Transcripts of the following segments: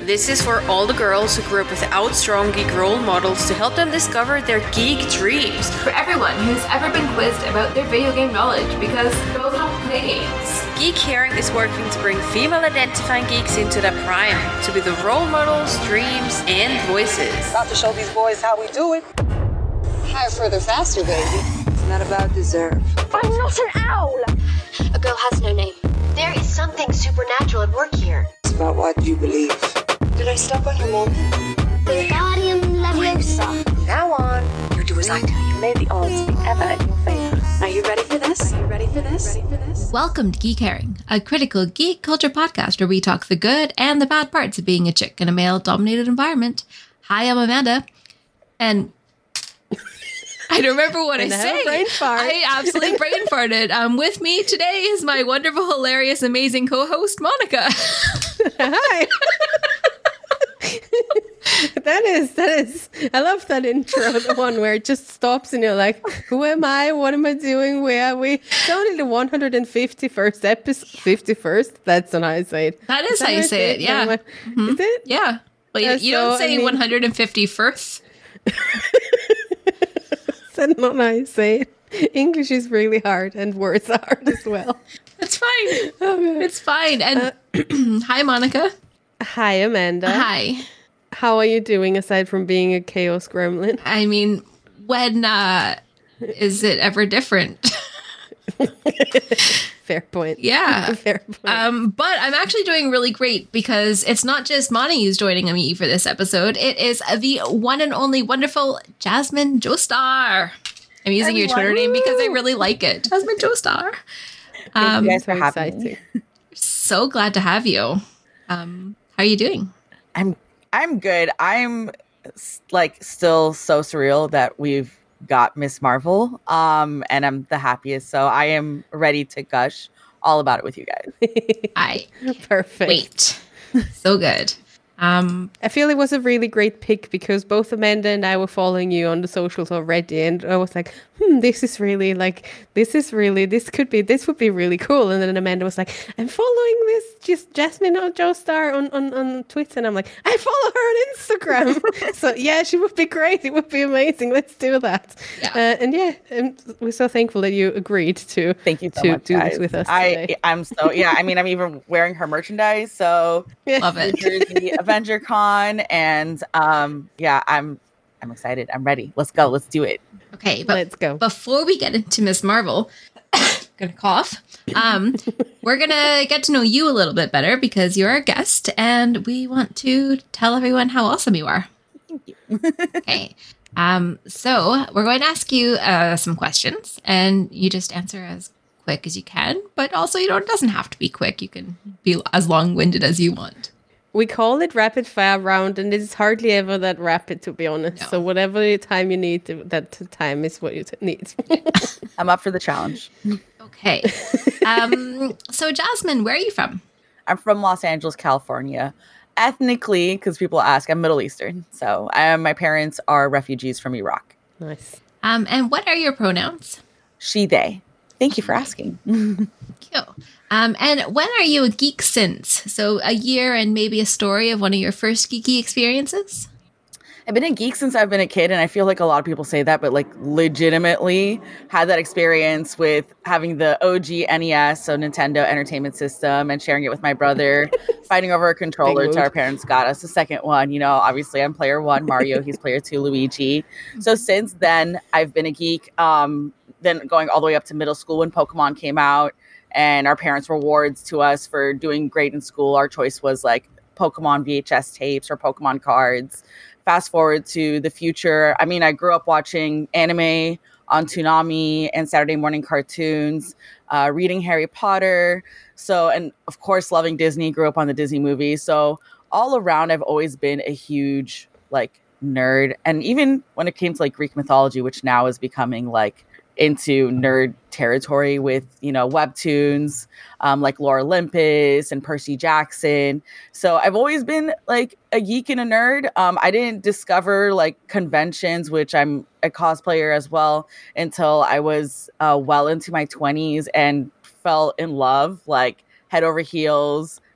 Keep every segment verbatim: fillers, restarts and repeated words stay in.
This is for all the girls who grew up without strong geek role models to help them discover their geek dreams. For everyone who's ever been quizzed about their video game knowledge because girls don't play games. Geek Caring is working to bring female-identifying geeks into their prime, to be the role models, dreams, and voices. About to show these boys how we do it. Higher, further, faster, baby. It's not about deserve. I'm not an owl! A girl has no name. There is something supernatural at work here. It's about what you believe. Did I step on your mom? Wingardium Leviosa. Now on, you do as I do. You lay the odds be ever in your favor. Are you ready for this? Are you ready for this? Ready for this? Welcome to Geek Caring, a critical geek culture podcast where we talk the good and the bad parts of being a chick in a male-dominated environment. Hi, I'm Amanda, and I don't remember what I said. Brain fart. I absolutely brain farted. Um, with me today is my wonderful, hilarious, amazing co-host, Monica. Hi. That is, that is, I love that intro, the one where it just stops and you're like, who am I? What am I doing? Where are we? It's only the one hundred fifty-first episode. fifty-first? That's not how I say it. That is, is that how you say it, yeah. Mm-hmm. Is it? Yeah. Well, you, uh, you so, don't say I mean, one hundred fifty-first. That's not how you say it. English is really hard and words are hard as well. It's fine. Okay. It's fine. And uh, hi, Monica. Hi, Amanda. Hi. How are you doing aside from being a chaos gremlin? I mean, when uh, is it ever different? Fair point. Yeah. Fair point. Um, but I'm actually doing really great because it's not just Monty who's joining me for this episode. It is the one and only wonderful Jasmine Joestar. I'm using Everyone. your Twitter name because I really like it. Jasmine Joestar. Um, Thank you guys for having me. So glad to have you. Um, how are you doing? I'm I'm good. I'm like still so surreal that we've got Miss Marvel, um, and I'm the happiest. So I am ready to gush all about it with you guys. I perfect. Wait, so good. Um, I feel it was a really great pick because both Amanda and I were following you on the socials already, and I was like, hmm, this is really like, this is really, this could be, this would be really cool. And then Amanda was like, I'm following this just Jasmine Joestar on, on, on Twitter. And I'm like, I follow her on Instagram. So yeah, she would be great. It would be amazing. Let's do that. Yeah. Uh, and yeah, and we're so thankful that you agreed to, Thank you so to much, do guys. this with us I, today. I'm so, yeah, I mean, I'm even wearing her merchandise. So yeah. Love it. Jersey Avenger Con, and um, yeah, I'm I'm excited. I'm ready. Let's go. Let's do it. Okay, but let's go. Before we get into Miss Marvel, gonna cough. Um, we're gonna get to know you a little bit better because you're our guest, and we want to tell everyone how awesome you are. Thank you. Okay. Um, so we're going to ask you uh, some questions, and you just answer as quick as you can. But also, you know, it doesn't have to be quick. You can be as long-winded as you want. We call it rapid fire round, and it's hardly ever that rapid, to be honest. No. So whatever time you need, that time is what you t- need. I'm up for the challenge. Okay. Um, so Jasmine, where are you from? I'm from Los Angeles, California. Ethnically, because people ask, I'm Middle Eastern. So I, my parents are refugees from Iraq. Nice. Um, and what are your pronouns? She, they. Thank you for asking. Thank you. Um, and when are you a geek since? So a year and maybe a story of one of your first geeky experiences? I've been a geek since I've been a kid, and I feel like a lot of people say that, but like legitimately had that experience with having the O G N E S, so Nintendo Entertainment System, and sharing it with my brother, fighting over a controller till our parents got us the second one. You know, obviously I'm player one, Mario, he's player two, Luigi. So since then, I've been a geek. Um, then going all the way up to middle school when Pokemon came out, and our parents' rewards to us for doing great in school, our choice was like Pokemon V H S tapes or Pokemon cards. Fast forward to the future. I mean, I grew up watching anime on Toonami and Saturday morning cartoons, uh, reading Harry Potter. So, and of course, loving Disney, grew up on the Disney movies. So all around, I've always been a huge like nerd. And even when it came to like Greek mythology, which now is becoming like into nerd territory with, you know, webtoons um, like Lore Olympus and Percy Jackson. So I've always been like a geek and a nerd. Um, I didn't discover like conventions, which I'm a cosplayer as well, until I was uh, well into my twenties and fell in love, like head over heels,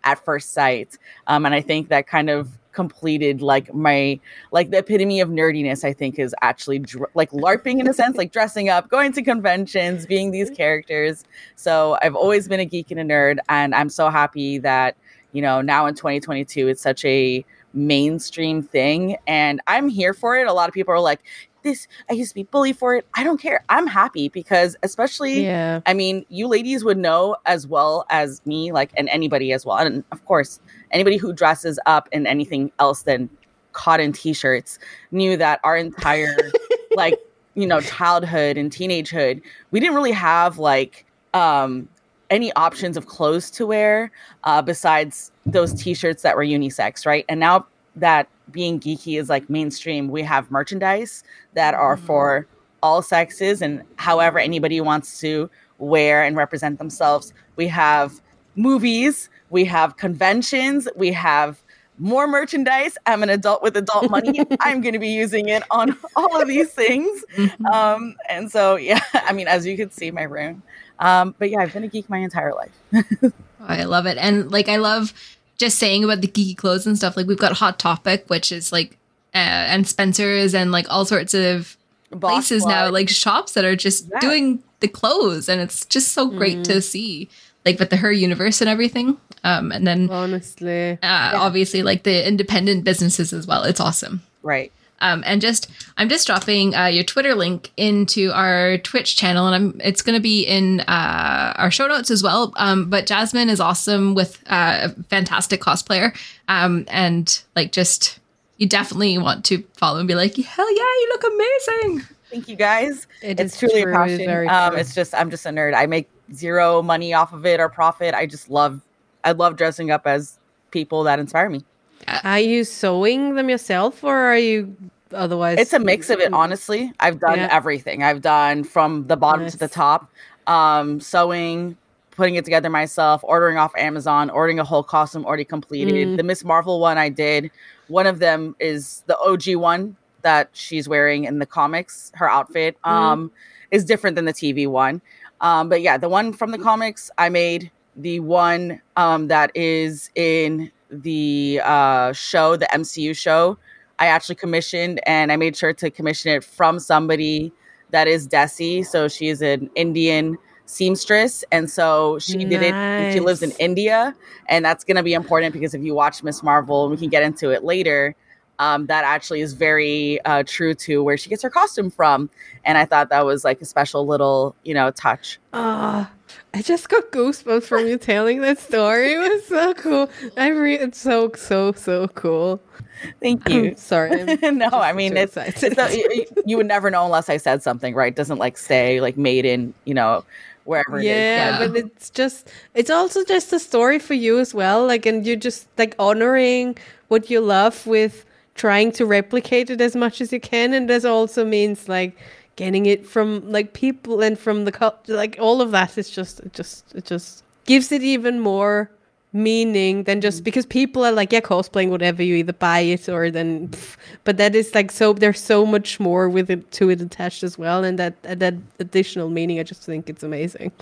at first sight. Um, and I think that kind of completed like my like the epitome of nerdiness. I think is actually dr- like LARPing in a sense, like dressing up, going to conventions, being these characters. So I've always been a geek and a nerd, and I'm so happy that, you know, now in twenty twenty-two it's such a mainstream thing, and I'm here for it. A lot of people are like, this, I used to be bullied for it. I don't care. I'm happy because, especially, Yeah. I mean, you ladies would know as well as me, like, and anybody as well. And of course, anybody who dresses up in anything else than cotton t-shirts knew that our entire, like, you know, childhood and teenagehood, we didn't really have like um, any options of clothes to wear uh, besides those t-shirts that were unisex, right? And now that being geeky is like mainstream, we have merchandise that are for all sexes and however anybody wants to wear and represent themselves. We have movies, we have conventions, we have more merchandise. I'm an adult with adult money. I'm going to be using it on all of these things. Um, and so, yeah, I mean, as you can see my room. Um, but yeah, I've been a geek my entire life. Oh, I love it. And like, I love just saying about the geeky clothes and stuff. Like, we've got Hot Topic, which is like, uh, and Spencer's and like all sorts of Boss places now, Blood. like shops that are just Yeah. doing the clothes. And it's just so great to see, like with the Her Universe and everything. Um, and then Honestly. uh, obviously like the independent businesses as well. It's awesome. Right. Um, and just, I'm just dropping uh, your Twitter link into our Twitch channel, and I'm, it's going to be in uh, our show notes as well. Um, but Jasmine is awesome with uh, a fantastic cosplayer, um, and like just, you definitely want to follow and be like, hell yeah, you look amazing. Thank you guys. It it's is truly true, a it is passion. very Um, true. it's just I'm just a nerd. I make zero money off of it or profit. I just love I love dressing up as people that inspire me. Are you sewing them yourself, or are you otherwise? It's a mix of it, honestly. I've done Yeah. everything. I've done from the bottom to the Nice. top, um, sewing, putting it together myself, ordering off Amazon, ordering a whole costume already completed. Mm. The Miss Marvel one I did. One of them is the O G one that she's wearing in the comics. Her outfit um, is different than the T V one. Um, but yeah, the one from the comics I made. The one um, that is in the uh, show, the M C U show, I actually commissioned, and I made sure to commission it from somebody that is Desi. So she is an Indian seamstress, and so she did it. And she lives in Nice. India, and that's going to be important because if you watch Miss Marvel, and we can get into it later, um, that actually is very uh, true to where she gets her costume from. And I thought that was like a special little, you know, touch. Ah, I just got goosebumps from you telling that story. It was so cool. I re- it's so so so cool. Thank you. I'm sorry. I'm No, just I mean, so it's, excited. it's a, you, you would never know unless I said something, right? It doesn't like say like made in, you know, wherever it is. Yeah, Yeah. but it's just it's also just a story for you as well. Like, and you're just like honoring what you love with trying to replicate it as much as you can, and this also means like getting it from like people and from the cult, like all of that is just it just it just gives it even more meaning than just because people are like, yeah, cosplaying whatever, you either buy it or then pff, but that is like so there's so much more with it to it attached as well, and that that additional meaning, I just think it's amazing.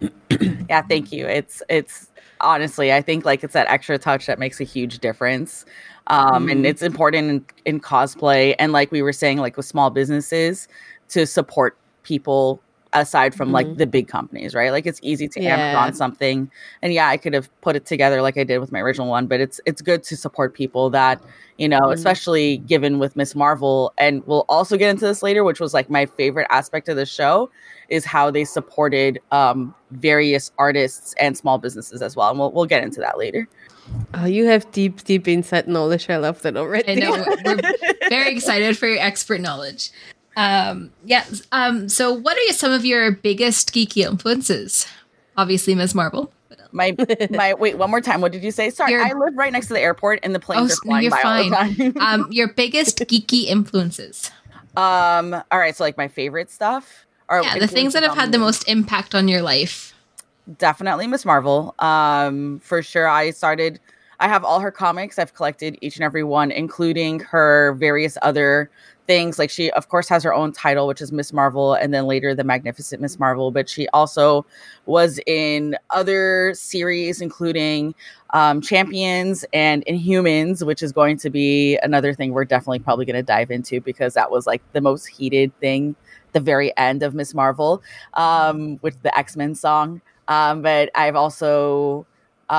Yeah, thank you. It's it's honestly, I think like it's that extra touch that makes a huge difference. Um, and it's important in, in cosplay, and like we were saying, like with small businesses, to support people aside from like the big companies, right? Like it's easy to Yeah. Amazon something, and yeah, I could have put it together like I did with my original one, but it's it's good to support people that, you know, especially given with Miss Marvel, and we'll also get into this later, which was like my favorite aspect of the show, is how they supported um, various artists and small businesses as well, and we'll we'll get into that later. Oh, you have deep, deep insight knowledge. I love that already. I know, we're very excited for your expert knowledge. Um, yeah. Um, so what are some of your biggest geeky influences? Obviously, Miz Marvel. My my wait, one more time. What did you say? Sorry, Your- I live right next to the airport, and the planes Oh, are s- flying you're by fine. all the time. um, your biggest geeky influences. um, all right, so like my favorite stuff, or Yeah, the things that have had the most impact on your life. definitely Miss Marvel. Um, for sure, I started. I have all her comics. I've collected each and every one, including her various other things. Like she, of course, has her own title, which is Miss Marvel, and then later the Magnificent Miss Marvel. But she also was in other series, including um, Champions and Inhumans, which is going to be another thing we're definitely probably going to dive into because that was like the most heated thing, the very end of Miss Marvel, um, with the X-Men song. Um, but I've also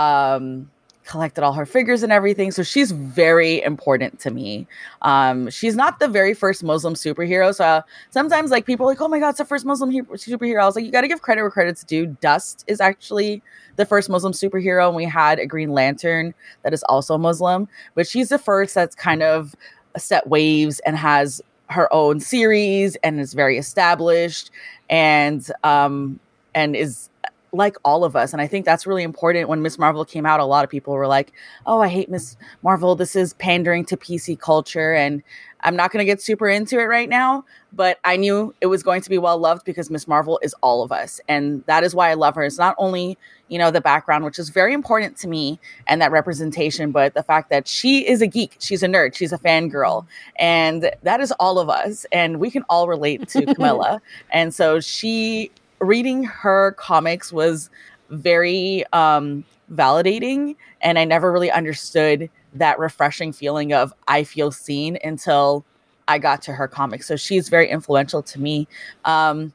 um, collected all her figures and everything. So she's very important to me. Um, she's not the very first Muslim superhero. So uh, sometimes like people are like, oh my God, it's the first Muslim he- superhero. I was like, you got to give credit where credit's due. Dust is actually the first Muslim superhero. And we had a Green Lantern that is also Muslim, but she's the first that's kind of set waves and has her own series and is very established and, um, and is like all of us. And I think that's really important. When Miss Marvel came out, a lot of people were like, oh, I hate Miss Marvel. This is pandering to P C culture. And I'm not going to get super into it right now, but I knew it was going to be well loved because Miss Marvel is all of us. And that is why I love her. It's not only, you know, the background, which is very important to me and that representation, but the fact that she is a geek. She's a nerd. She's a fangirl. And that is all of us. And we can all relate to Camilla. And so she... reading her comics was very um, validating, and I never really understood that refreshing feeling of I feel seen until I got to her comics. So she's very influential to me. Um,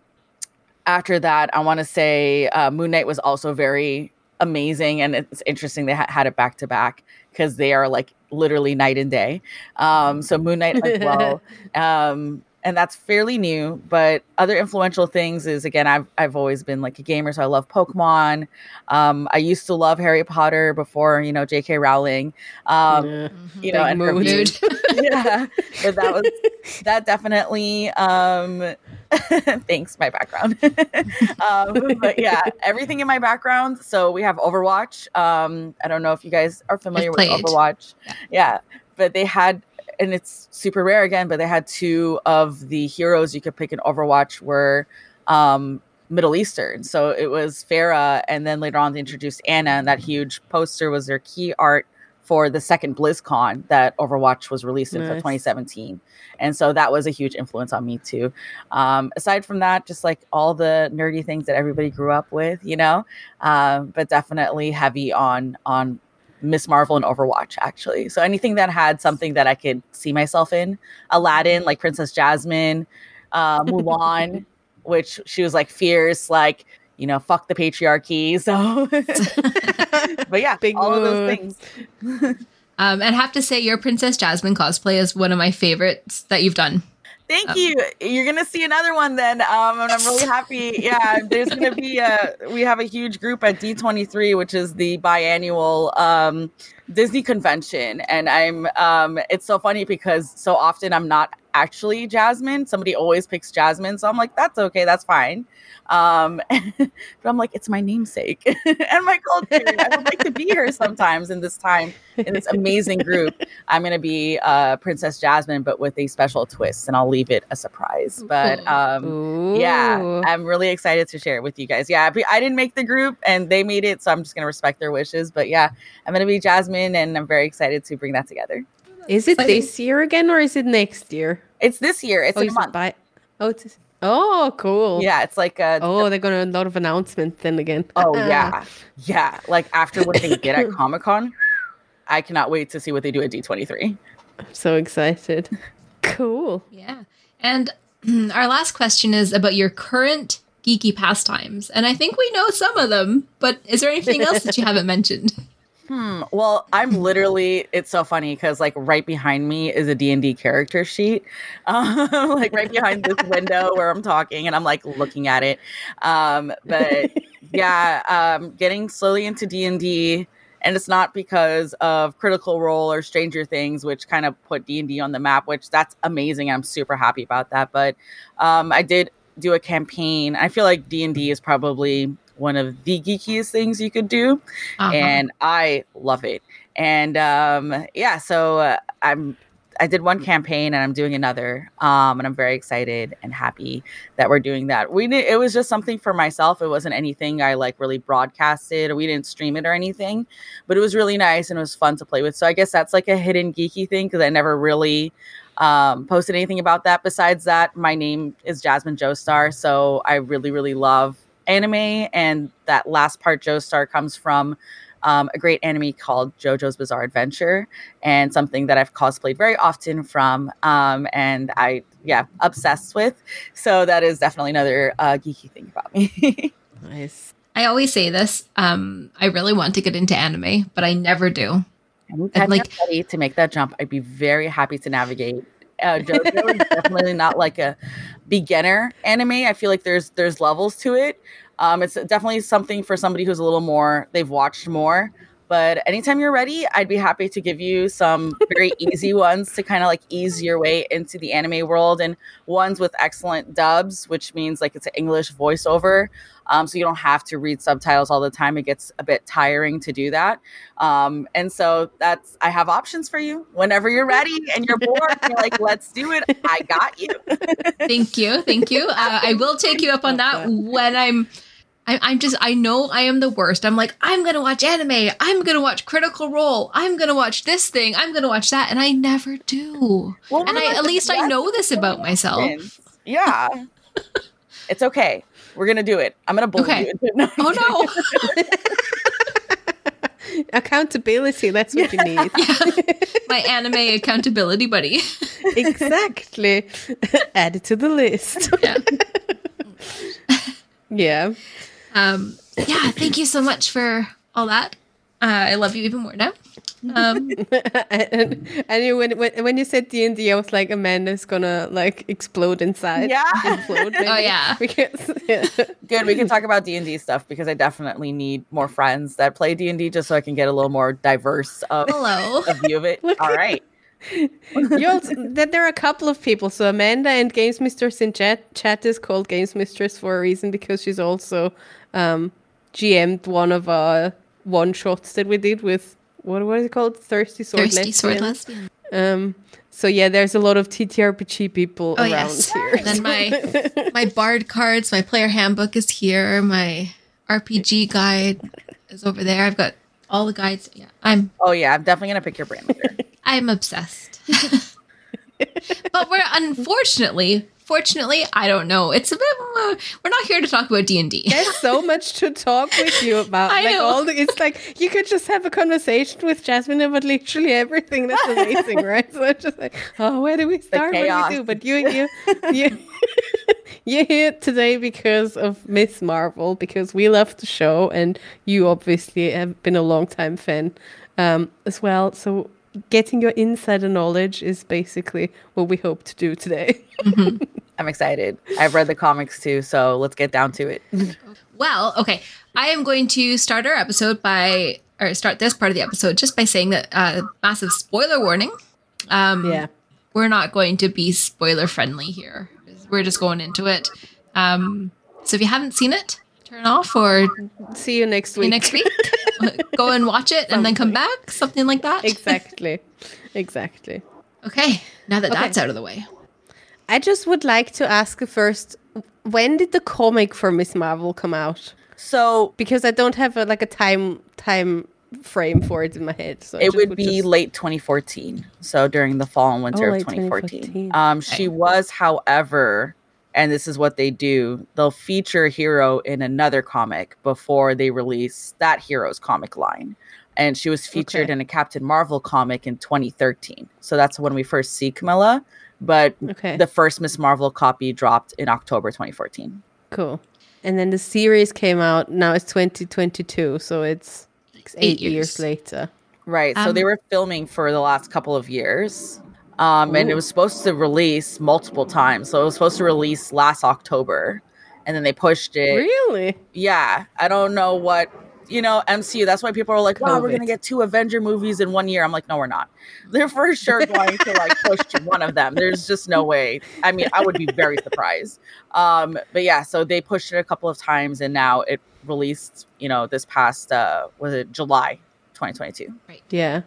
after that, I want to say uh, Moon Knight was also very amazing, and it's interesting they ha- had it back to back because they are like literally night and day. Um, so Moon Knight as well. Um, And that's fairly new, but other influential things is, again, I've I've always been like a gamer, so I love Pokemon. Um, I used to love Harry Potter before, you know, J K Rowling. Um, Yeah. You know, and her mood. views- yeah, but that was that definitely. Um, thanks, my background. um, but yeah, everything in my background. So we have Overwatch. Um, I don't know if you guys are familiar I've with played. Overwatch. Yeah. yeah, but they had. And it's super rare again, but they had two of the heroes you could pick in Overwatch were um, Middle Eastern. So it was Pharah, and then later on they introduced Anna, and that huge poster was their key art for the second BlizzCon that Overwatch was released in Nice. for twenty seventeen. And so that was a huge influence on me too. Um, aside from that, just like all the nerdy things that everybody grew up with, you know, um, but definitely heavy on on Miss Marvel and Overwatch, actually. So anything that had something that I could see myself in. Aladdin, like Princess Jasmine, uh, Mulan, which she was like fierce, like, you know, fuck the patriarchy. So, but yeah, Big all of those moves. things. Um, and I have to say, your Princess Jasmine cosplay is one of my favorites that you've done. Thank Um, you. You're gonna see another one then, um, and I'm really happy. Yeah, there's gonna be a. We have a huge group at D twenty-three, which is the biannual um, Disney convention, and I'm. Um, it's so funny because so often I'm not actually Jasmine. Somebody always picks Jasmine, so I'm like, that's okay, that's fine. Um, but I'm like, it's my namesake and my culture. I would like to be here sometimes in this time in this amazing group. I'm gonna be uh, Princess Jasmine, but with a special twist, and I'll leave it a surprise. But um, Ooh. yeah, I'm really excited to share it with you guys. Yeah, but I didn't make the group, and they made it, so I'm just gonna respect their wishes. But yeah, I'm gonna be Jasmine, and I'm very excited to bring that together. Is it Exciting. this year again, or is it next year? It's this year. It's Oh, in you a said month. by- oh, it's oh, cool. Yeah, it's like a, Oh, they're gonna a lot of announcements then again. oh yeah, yeah. Like after what they did at Comic Con, I cannot wait to see what they do at D twenty-three. I'm so excited. Cool. Yeah. And our last question is about your current geeky pastimes. And I think we know some of them, but is there anything else that you haven't mentioned? Hmm. Well, I'm literally, it's so funny because like right behind me is a D and D character sheet. Um, like right behind this window where I'm talking and I'm like looking at it. Um, but yeah, um, getting slowly into D and D, and it's not because of Critical Role or Stranger Things, which kind of put D and D on the map, which that's amazing. I'm super happy about that. But um, I did do a campaign. I feel like D and D is probably one of the geekiest things you could do. Uh-huh. And I love it. And um, yeah, so uh, I'm I did one campaign and I'm doing another. Um, and I'm very excited and happy that we're doing that. We did, it was just something for myself. It wasn't anything I like really broadcasted, or we didn't stream it or anything, but it was really nice and it was fun to play with. So I guess that's like a hidden geeky thing, because I never really um, posted anything about that. Besides that, my name is Jasmine Joestar. So I really, really love anime. And that last part, Joestar, comes from Um, a great anime called JoJo's Bizarre Adventure, and something that I've cosplayed very often from, um, and I, yeah, obsessed with. So that is definitely another uh, geeky thing about me. Nice. I always say this. Um, I really want to get into anime, but I never do. Anytime like- you're ready to make that jump, I'd be very happy to navigate. Uh, JoJo is definitely not like a beginner anime. I feel like there's there's levels to it. Um, it's definitely something for somebody who's a little more, they've watched more. But anytime you're ready, I'd be happy to give you some very easy ones to kind of like ease your way into the anime world, and ones with excellent dubs, which means like it's an English voiceover. Um, so you don't have to read subtitles all the time. It gets a bit tiring to do that. Um, and so that's, I have options for you whenever you're ready and you're bored. And you're like, let's do it. I got you. Thank you. Thank you. Uh, I will take you up on that when I'm, I, I'm just, I know I am the worst. I'm like, I'm going to watch anime. I'm going to watch Critical Role. I'm going to watch this thing. I'm going to watch that. And I never do. Well, and I, at least I know this about myself. Yeah. It's okay. We're going to do it. I'm going to bully Okay. you. No, Oh, no. Accountability, that's what you need. My anime accountability buddy. Exactly. Add it to the list. Yeah. Yeah. Um, yeah, thank you so much for all that. Uh, I love you even more now. Um, and and you, when, when when you said D and D, I was like, Amanda's gonna like explode inside. Yeah. Implode, maybe. Oh, yeah. Because, yeah. Good. We can talk about D and D stuff, because I definitely need more friends that play D and D, just so I can get a little more diverse of hello. a view of it. All right. You also, that there are a couple of people. So Amanda and Games Mistress in chat. Chat is called Games Mistress for a reason, because she's also um, G M'd one of our one shots that we did with, what what is it called? Thirsty Sword Thirsty Sword Lesbian. Lesbian. Um, so yeah, there's a lot of T T R P G people Oh, around yes. here. Then my my bard cards, my player handbook is here. My R P G guide is over there. I've got all the guides. Yeah, I'm Oh, yeah. I'm definitely going to pick your brain later. I'm obsessed. But we're unfortunately, fortunately, I don't know. It's a bit. Uh, we're not here to talk about D and D. There's so much to talk with you about. I like know. all the, it's like you could just have a conversation with Jasmine about literally everything. That's amazing, right? So it's just like, oh, where do we start? What do chaos. we do? But you, you, you, you're here today because of Miss Marvel, because we love the show, and you obviously have been a long time fan um, as well. So getting your insider knowledge is basically what we hope to do today. I'm excited. I've read the comics too, so let's get down to it. Well, okay. I am going to start our episode by, or start this part of the episode just by saying that uh, massive spoiler warning. Um, Yeah. We're not going to be spoiler friendly here. We're just going into it. Um, so if you haven't seen it, turn off or See you next see you week. next week. Go and watch it and then come back. Something like that. Exactly. Exactly. Okay. Now that Okay. that's out of the way. I just would like to ask you first, when did the comic for Miss Marvel come out? So Because I don't have a, like a time time frame for it in my head. So I it just would be just- late twenty fourteen. So during the fall and winter Oh, of late twenty fourteen. twenty fourteen. Um, she was, however, and this is what they do, they'll feature a hero in another comic before they release that hero's comic line. And she was featured Okay. in a Captain Marvel comic in twenty thirteen. So that's when we first see Camilla. But Okay. the first Miss Marvel copy dropped in October twenty fourteen. Cool. And then the series came out. Now it's twenty twenty-two, so it's, it's eight, Eight years. years. later. Right. So Um, they were filming for the last couple of years. Um, and it was supposed to release multiple times. So it was supposed to release last October. And then they pushed it. Really? Yeah. I don't know what, you know, M C U. That's why people are like, wow, we're COVID. going to get two Avenger movies in one year. I'm like, no, we're not. They're for sure going to like push one of them. There's just no way. I mean, I would be very surprised. Um, but yeah, so they pushed it a couple of times and now it released, you know, this past, uh, was it July twenty twenty-two? Yeah.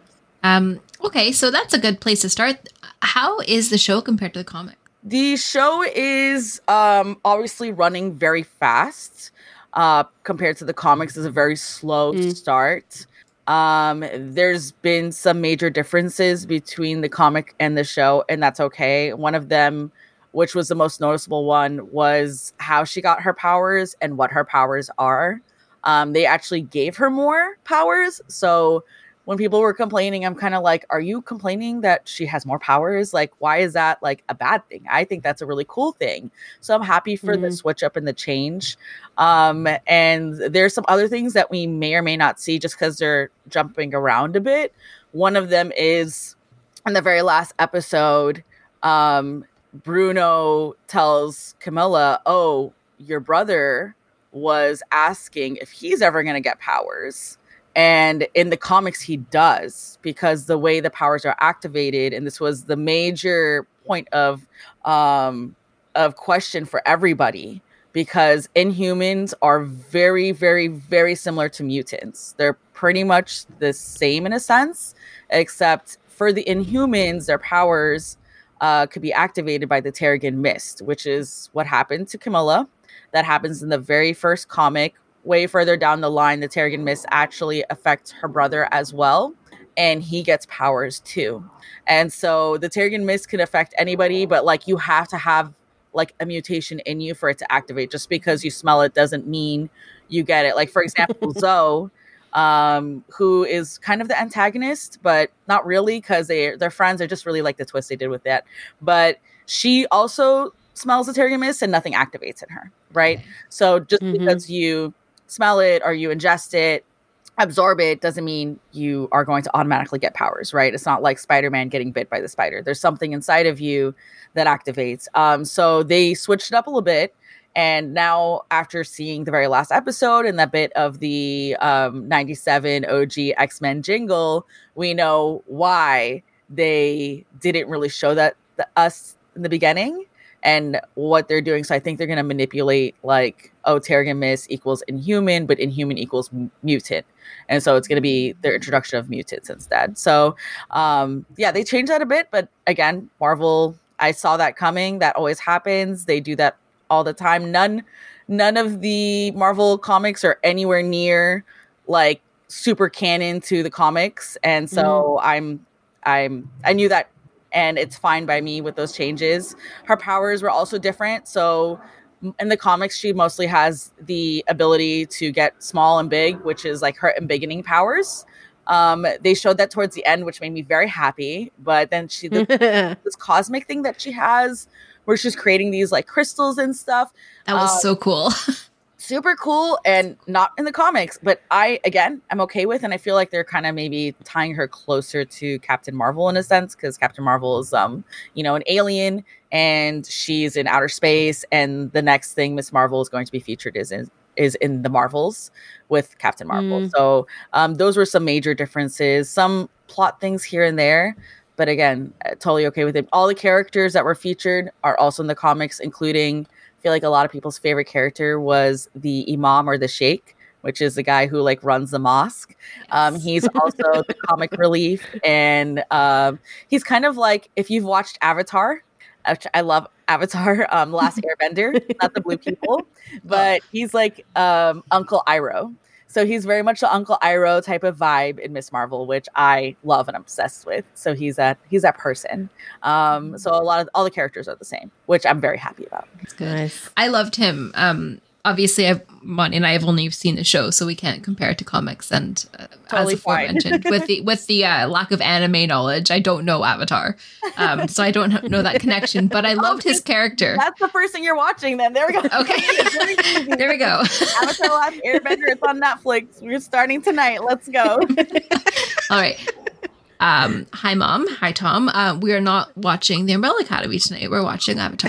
Um, okay, so that's a good place to start. How is the show compared to the comic? The show is um, obviously running very fast uh, compared to the comics. It's a very slow mm. start. Um, there's been some major differences between the comic and the show, and that's okay. One of them, which was the most noticeable one, was how she got her powers and what her powers are. Um, they actually gave her more powers. So when people were complaining, I'm kind of like, are you complaining that she has more powers? Like, why is that like a bad thing? I think that's a really cool thing. So I'm happy for mm-hmm. the switch up and the change. Um, and there's some other things that we may or may not see just because they're jumping around a bit. One of them is in the very last episode, um, Bruno tells Camilla, oh, your brother was asking if he's ever going to get powers. And in the comics, he does, because the way the powers are activated, and this was the major point of um, of question for everybody, because Inhumans are very, very, very similar to mutants. They're pretty much the same in a sense, except for the Inhumans, their powers uh, could be activated by the Terrigen Mist, which is what happened to Camilla. That happens in the very first comic. Way further down the line, the Terrigen Mist actually affects her brother as well, and he gets powers too. And so the Terrigen Mist can affect anybody, but like you have to have like a mutation in you for it to activate. Just because you smell it doesn't mean you get it. Like, for example, Zoe, um, who is kind of the antagonist, but not really, because they they're friends. I just really like the twist they did with that. But she also smells the Terrigen Mist, and nothing activates in her, right? So just mm-hmm. because you smell it or you ingest it, absorb it, doesn't mean you are going to automatically get powers, right? It's not like Spider-Man getting bit by the spider. There's something inside of you that activates. Um, so they switched it up a little bit. And now, after seeing the very last episode and that bit of the um, ninety-seven O G X-Men jingle, we know why they didn't really show that the, us in the beginning and what they're doing. So I think they're going to manipulate like, oh, Terrigen Mist equals Inhuman, but Inhuman equals m- mutant. And so it's going to be their introduction of mutants instead. So um, yeah, they changed that a bit. But again, Marvel, I saw that coming. That always happens. They do that all the time. None, none of the Marvel comics are anywhere near like super canon to the comics. And so mm. I'm, I'm, I knew that. And it's fine by me with those changes. Her powers were also different. So in the comics, she mostly has the ability to get small and big, which is like her embiggening powers. Um, they showed that towards the end, which made me very happy. But then she this, this cosmic thing that she has, where she's creating these like crystals and stuff. That was um, so cool. Super cool, and not in the comics, but I, again, I'm okay with, and I feel like they're kind of maybe tying her closer to Captain Marvel in a sense, because Captain Marvel is, um, you know, an alien, and she's in outer space, and the next thing Miss Marvel is going to be featured is in, is in the Marvels with Captain Marvel. Mm. So um, those were some major differences, some plot things here and there, but again, totally okay with it. All the characters that were featured are also in the comics, including... I feel like a lot of people's favorite character was the Imam or the Sheikh, which is the guy who like runs the mosque. Yes. Um, he's also the comic relief, and um, he's kind of like, if you've watched Avatar, which I love Avatar, um, Last Airbender, not the blue people, but he's like um, Uncle Iroh. So he's very much the Uncle Iroh type of vibe in Miss Marvel, which I love and I'm obsessed with. So he's that he's that person. Um, so a lot of all the characters are the same, which I'm very happy about. That's good. Nice. I loved him. Um, obviously, I've Monty and I have only seen the show, so we can't compare it to comics. And uh, totally as before mentioned, with the with the uh, lack of anime knowledge, I don't know Avatar, um, so I don't know that connection. But I loved his character. That's the first thing you're watching. Then there we go. Okay, there we go. Avatar: Last Airbender. It's on Netflix. We're starting tonight. Let's go. All right. Um, hi, Mom. Hi, Tom. Uh, we are not watching The Umbrella Academy tonight. We're watching Avatar.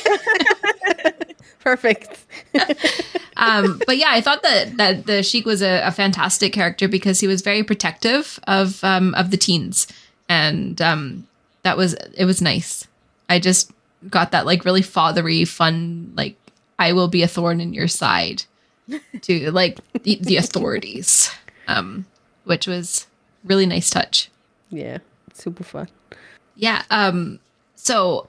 Perfect. um, but yeah, I thought that that the Sheik was a, a fantastic character because he was very protective of um, of the teens, and um, that was it was nice. I just got that like really fathery, fun, like I will be a thorn in your side to like the, the authorities, um, which was really nice touch. yeah, super fun. Yeah. Um. So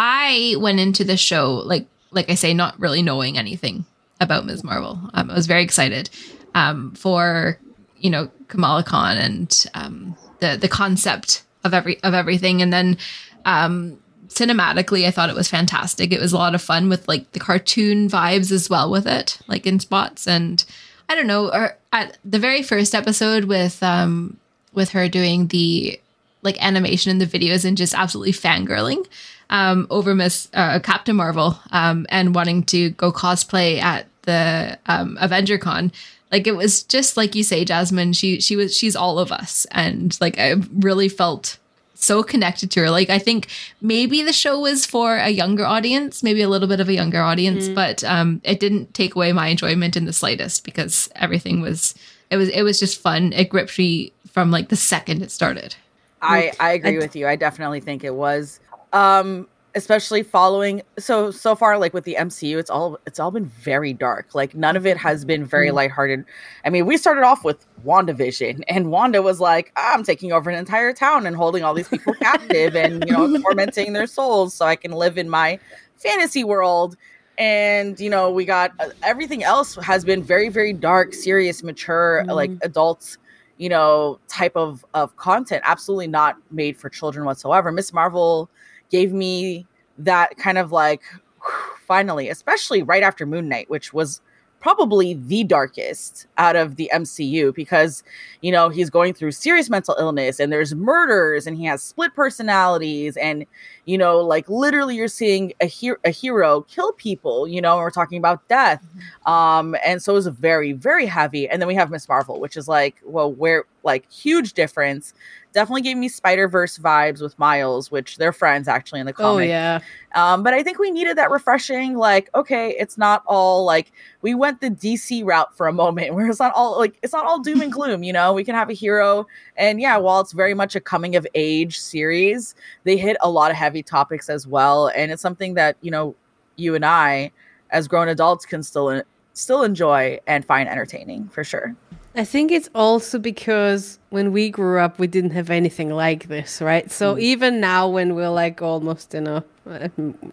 I went into the show like like I say, not really knowing anything about Miz Marvel. Um, I was very excited um, for you know Kamala Khan and um, the the concept of every of everything, and then um, cinematically, I thought it was fantastic. It was a lot of fun with like the cartoon vibes as well with it, like in spots. And I don't know, or at the very first episode with um, with her doing the like animation in the videos and just absolutely fangirling um, over Miss uh, Captain Marvel um, and wanting to go cosplay at the um, Avenger Con. Like it was just like you say, Jasmine, she she was she's all of us. And like I really felt so connected to her. Like I think maybe the show was for a younger audience, maybe a little bit of a younger audience, mm. but um, it didn't take away my enjoyment in the slightest because everything was it was it was just fun. It gripped me from like the second it started. I, I agree with you. I definitely think it was, um, especially following. So, so far, like with the M C U, it's all, it's all been very dark. Like none of it has been very mm-hmm. lighthearted. I mean, we started off with WandaVision and Wanda was like, I'm taking over an entire town and holding all these people captive and, you know, tormenting their souls so I can live in my fantasy world. And, you know, we got uh, everything else has been very, very dark, serious, mature, mm-hmm. like adults, you know, type of, of content, absolutely not made for children whatsoever. Miz Marvel gave me that kind of like, whew, finally, especially right after Moon Knight, which was probably the darkest out of the M C U because, you know, he's going through serious mental illness and there's murders and he has split personalities and, you know, like literally you're seeing a, he- a hero kill people, you know, and we're talking about death. Um, and so it was very, very heavy. And then we have Miz Marvel, which is like, well, where like huge difference. Definitely gave me Spider-Verse vibes with Miles, which they're friends actually in the comic. Oh, yeah. Um, but I think we needed that refreshing, like, okay, it's not all like we went the D C route for a moment where it's not all like it's not all doom and gloom, you know, we can have a hero. And yeah, while it's very much a coming of age series, they hit a lot of heavy topics as well. And it's something that, you know, you and I as grown adults can still still enjoy and find entertaining for sure. I think it's also because when we grew up, we didn't have anything like this, right? So mm. even now when we're like almost, you know, uh,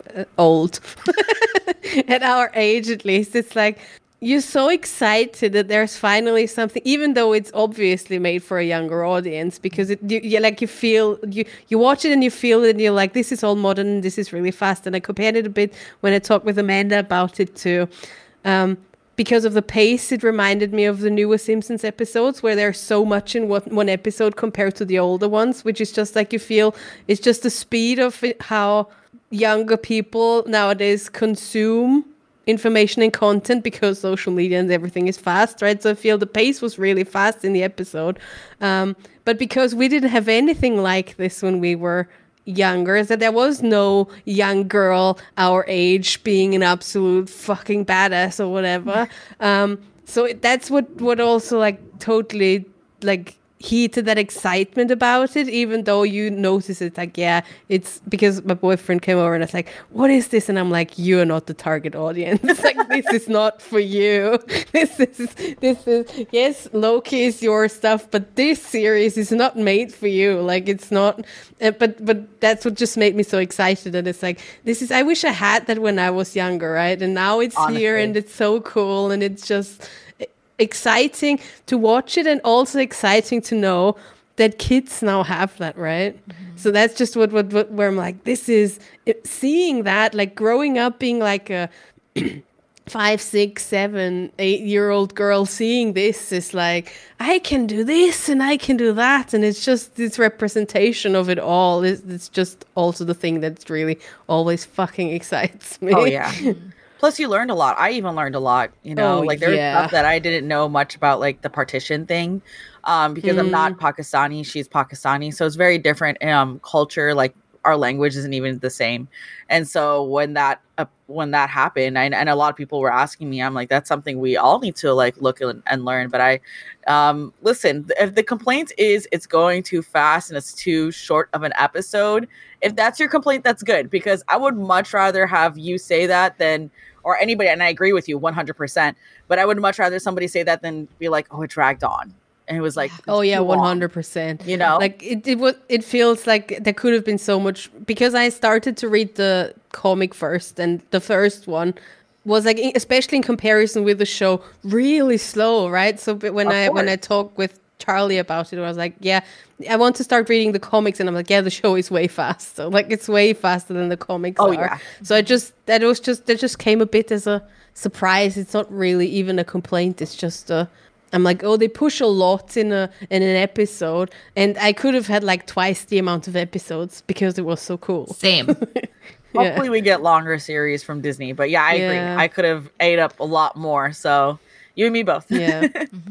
old, at our age at least, it's like you're so excited that there's finally something, even though it's obviously made for a younger audience, because it you, you like you feel you you watch it and you feel it and you're like, this is all modern and this is really fast. And I compared it a bit when I talked with Amanda about it too. Um, Because of the pace, it reminded me of the newer Simpsons episodes where there's so much in one, one episode compared to the older ones, which is just like you feel it's just the speed of it, how younger people nowadays consume information and content because social media and everything is fast, right? So I feel the pace was really fast in the episode. Um, but because we didn't have anything like this when we were younger, is that there was no young girl our age being an absolute fucking badass or whatever. Um, so it, that's what, what also like totally like heated that excitement about it, even though you notice it like, yeah, it's because my boyfriend came over and I was like, what is this? And I'm like, you are not the target audience. Like, this is not for you. This is, this is, yes, Loki is your stuff, but this series is not made for you. Like, it's not, uh, but, but that's what just made me so excited. And it's like, this is, I wish I had that when I was younger, right? And now it's Honestly. here and it's so cool and it's just exciting to watch it and also exciting to know that kids now have that, right? Mm-hmm. So that's just what, what, what where I'm like, this is it, seeing that, like growing up being like a five, six, seven, eight year old girl seeing this is like, I can do this and I can do that. And it's just this representation of it all. It's, it's just also the thing that's really always fucking excites me. Oh, yeah. Plus, you learned a lot. I even learned a lot, you know, oh, like there's yeah. stuff that I didn't know much about, like the partition thing, um, because mm. I'm not Pakistani. She's Pakistani. So it's very different um, culture. Like our language isn't even the same. And so when that uh, when that happened, I, and a lot of people were asking me, I'm like, that's something we all need to like look and, and learn. But I um, listen, if the complaint is it's going too fast and it's too short of an episode, if that's your complaint, that's good, because I would much rather have you say that than or anybody, and I agree with you one hundred percent, but I would much rather somebody say that than be like, oh, it dragged on. and it was like, oh yeah, too long. one hundred percent. You know, like it, it was, it feels like there could have been so much, because I started to read the comic first, and the first one was like, especially in comparison with the show, really slow, right? So but when Of I course. when I talked with Charlie about it, I was like, yeah, I want to start reading the comics, and I'm like, yeah, the show is way faster. Like it's way faster than the comics Oh, are. yeah. So I just that was just that just came a bit as a surprise. It's not really even a complaint. It's just a I'm like, oh, they push a lot in a in an episode, and I could have had like twice the amount of episodes because it was so cool. Same. Yeah. Hopefully we get longer series from Disney. But yeah, I Yeah. agree. I could have ate up a lot more. So you and me both. Yeah.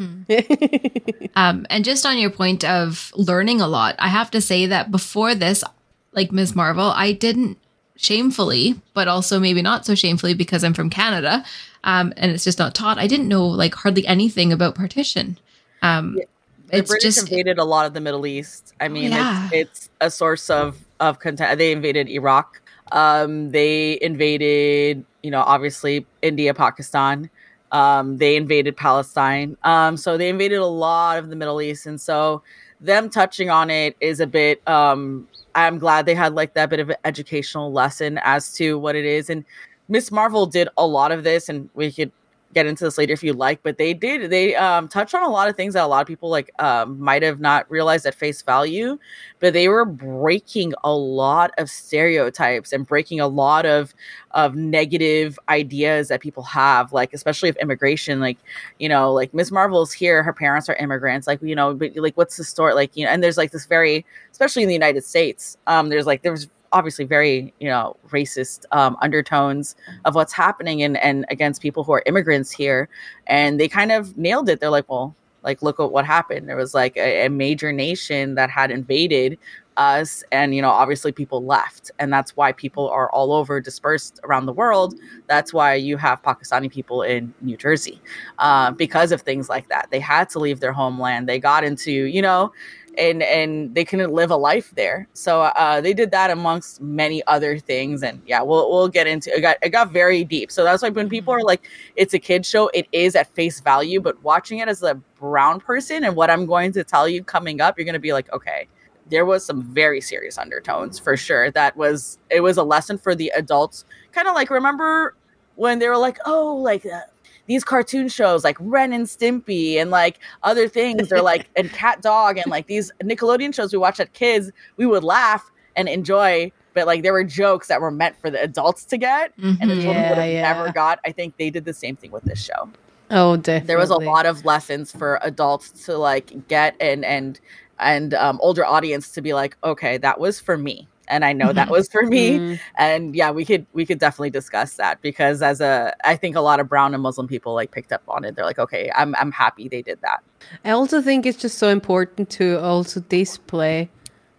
Um, and just on your point of learning a lot, I have to say that before this, like Miz Marvel, I didn't shamefully, but also maybe not so shamefully because I'm from Canada, um, and it's just not taught. I didn't know like hardly anything about partition. Um, The it's British just invaded a lot of the Middle East. I mean, yeah. it's, it's a source of of content. They invaded Iraq. Um, they invaded, you know, obviously India, Pakistan. Um, they invaded Palestine. Um, so they invaded a lot of the Middle East, and so them touching on it is a bit. Um, I'm glad they had like that bit of an educational lesson as to what it is. And Miss Marvel did a lot of this, and we could get into this later if you like, but they did they um touched on a lot of things that a lot of people like um might have not realized at face value, but they were breaking a lot of stereotypes and breaking a lot of of negative ideas that people have, like especially of immigration. Like, you know, like Miss Marvel's here, her parents are immigrants, like, you know, but like what's the story, like, you know, and there's like this very, especially in the United States, um there's like there's obviously very, you know, racist um, undertones of what's happening and and against people who are immigrants here. And they kind of nailed it. They're like, well, like, look at what happened. There was like a, a major nation that had invaded us, and, you know, obviously people left. And that's why people are all over dispersed around the world. That's why you have Pakistani people in New Jersey, uh, because of things like that. They had to leave their homeland. They got into, you know, and and they couldn't live a life there. So uh, they did that amongst many other things. And yeah, we'll we'll get into it. Got, it got very deep. So that's why when people are like, it's a kid show, it is at face value. But watching it as a brown person, and what I'm going to tell you coming up, you're going to be like, okay, there was some very serious undertones for sure. That was, it was a lesson for the adults. Kind of like, remember when they were like, oh, like uh, these cartoon shows like Ren and Stimpy and like other things, they're like, and Cat Dog and like these Nickelodeon shows we watched as kids, we would laugh and enjoy, but like there were jokes that were meant for the adults to get, mm-hmm. and the children Yeah, would have yeah. never got. I think they did the same thing with this show. Oh, definitely. There was a lot of lessons for adults to like get, and and and um, older audience to be like, okay, that was for me. And I know that was for me. Mm-hmm. And yeah, we could we could definitely discuss that, because as a I think a lot of brown and Muslim people like picked up on it. They're like, okay, I'm I'm happy they did that. I also think it's just so important to also display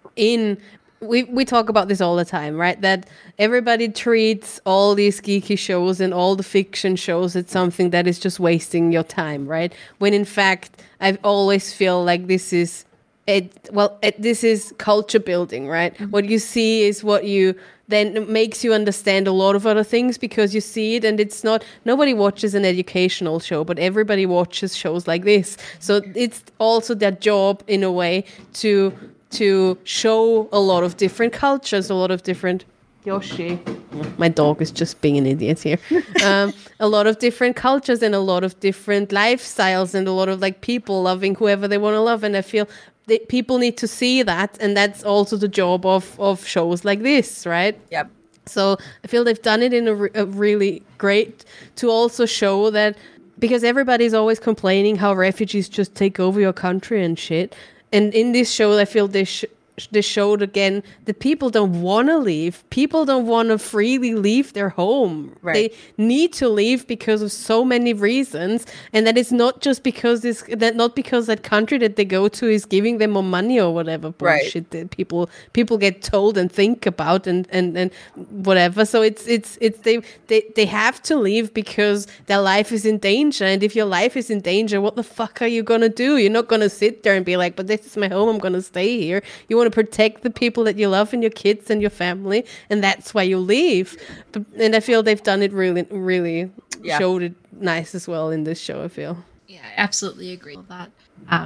in we we talk about this all the time, right? That everybody treats all these geeky shows and all the fiction shows as something that is just wasting your time, right? When in fact, I always feel like this is it. Well, it, this is culture building, right? Mm-hmm. What you see is what you then makes you understand a lot of other things, because you see it, and it's not, nobody watches an educational show, but everybody watches shows like this. So it's also their job in a way to to show a lot of different cultures, a lot of different Yoshi. My dog is just being an idiot here. Um, a lot of different cultures and a lot of different lifestyles and a lot of like people loving whoever they want to love. And I feel that people need to see that, and that's also the job of, of shows like this, right? Yep. So I feel they've done it in a, re- a really great to also show that, because everybody's always complaining how refugees just take over your country and shit. And in this show, I feel they sh- they showed again that people don't want to leave. People don't want to freely leave their home. Right. They need to leave because of so many reasons, and that it's not just because this that not because that country that they go to is giving them more money or whatever bullshit Right. that people people get told and think about and, and, and whatever. So it's it's it's they, they they have to leave because their life is in danger. And if your life is in danger, what the fuck are you gonna do? You're not gonna sit there and be like, but this is my home, I'm gonna stay here. You want to protect the people that you love and your kids and your family, and that's why you leave. But, and I feel they've done it really, really Yeah. showed it nice as well in this show, I feel. Yeah, I absolutely agree with that. Um,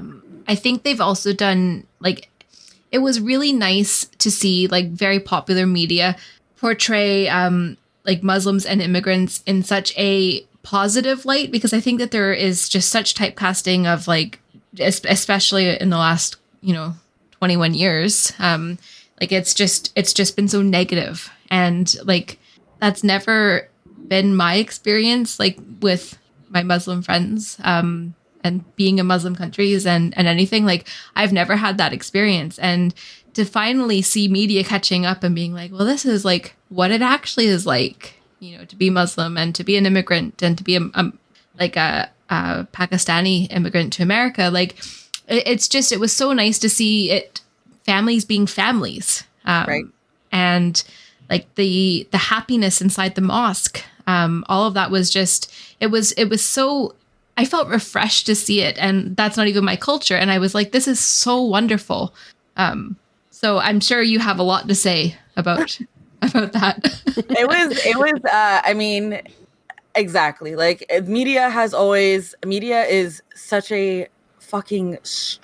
I think they've also done, like, it was really nice to see, like, very popular media portray, um, like, Muslims and immigrants in such a positive light, because I think that there is just such typecasting of, like, especially in the last, you know, twenty-one years. Um, like, it's just, it's just been so negative. And, like, that's never been my experience, like, with my Muslim friends, um, and being in Muslim countries and, and anything. Like, I've never had that experience. And to finally see media catching up and being like, well, this is like what it actually is like, you know, to be Muslim and to be an immigrant and to be a, a like a, a Pakistani immigrant to America. Like, it, it's just, it was so nice to see it, families being families. Um, right. And like the, the happiness inside the mosque, um, all of that was just, it was, it was so, I felt refreshed to see it. And that's not even my culture. And I was like, this is so wonderful. Um, so I'm sure you have a lot to say about, about that. it was, it was, uh, I mean, exactly. Like, media has always, media is such a fucking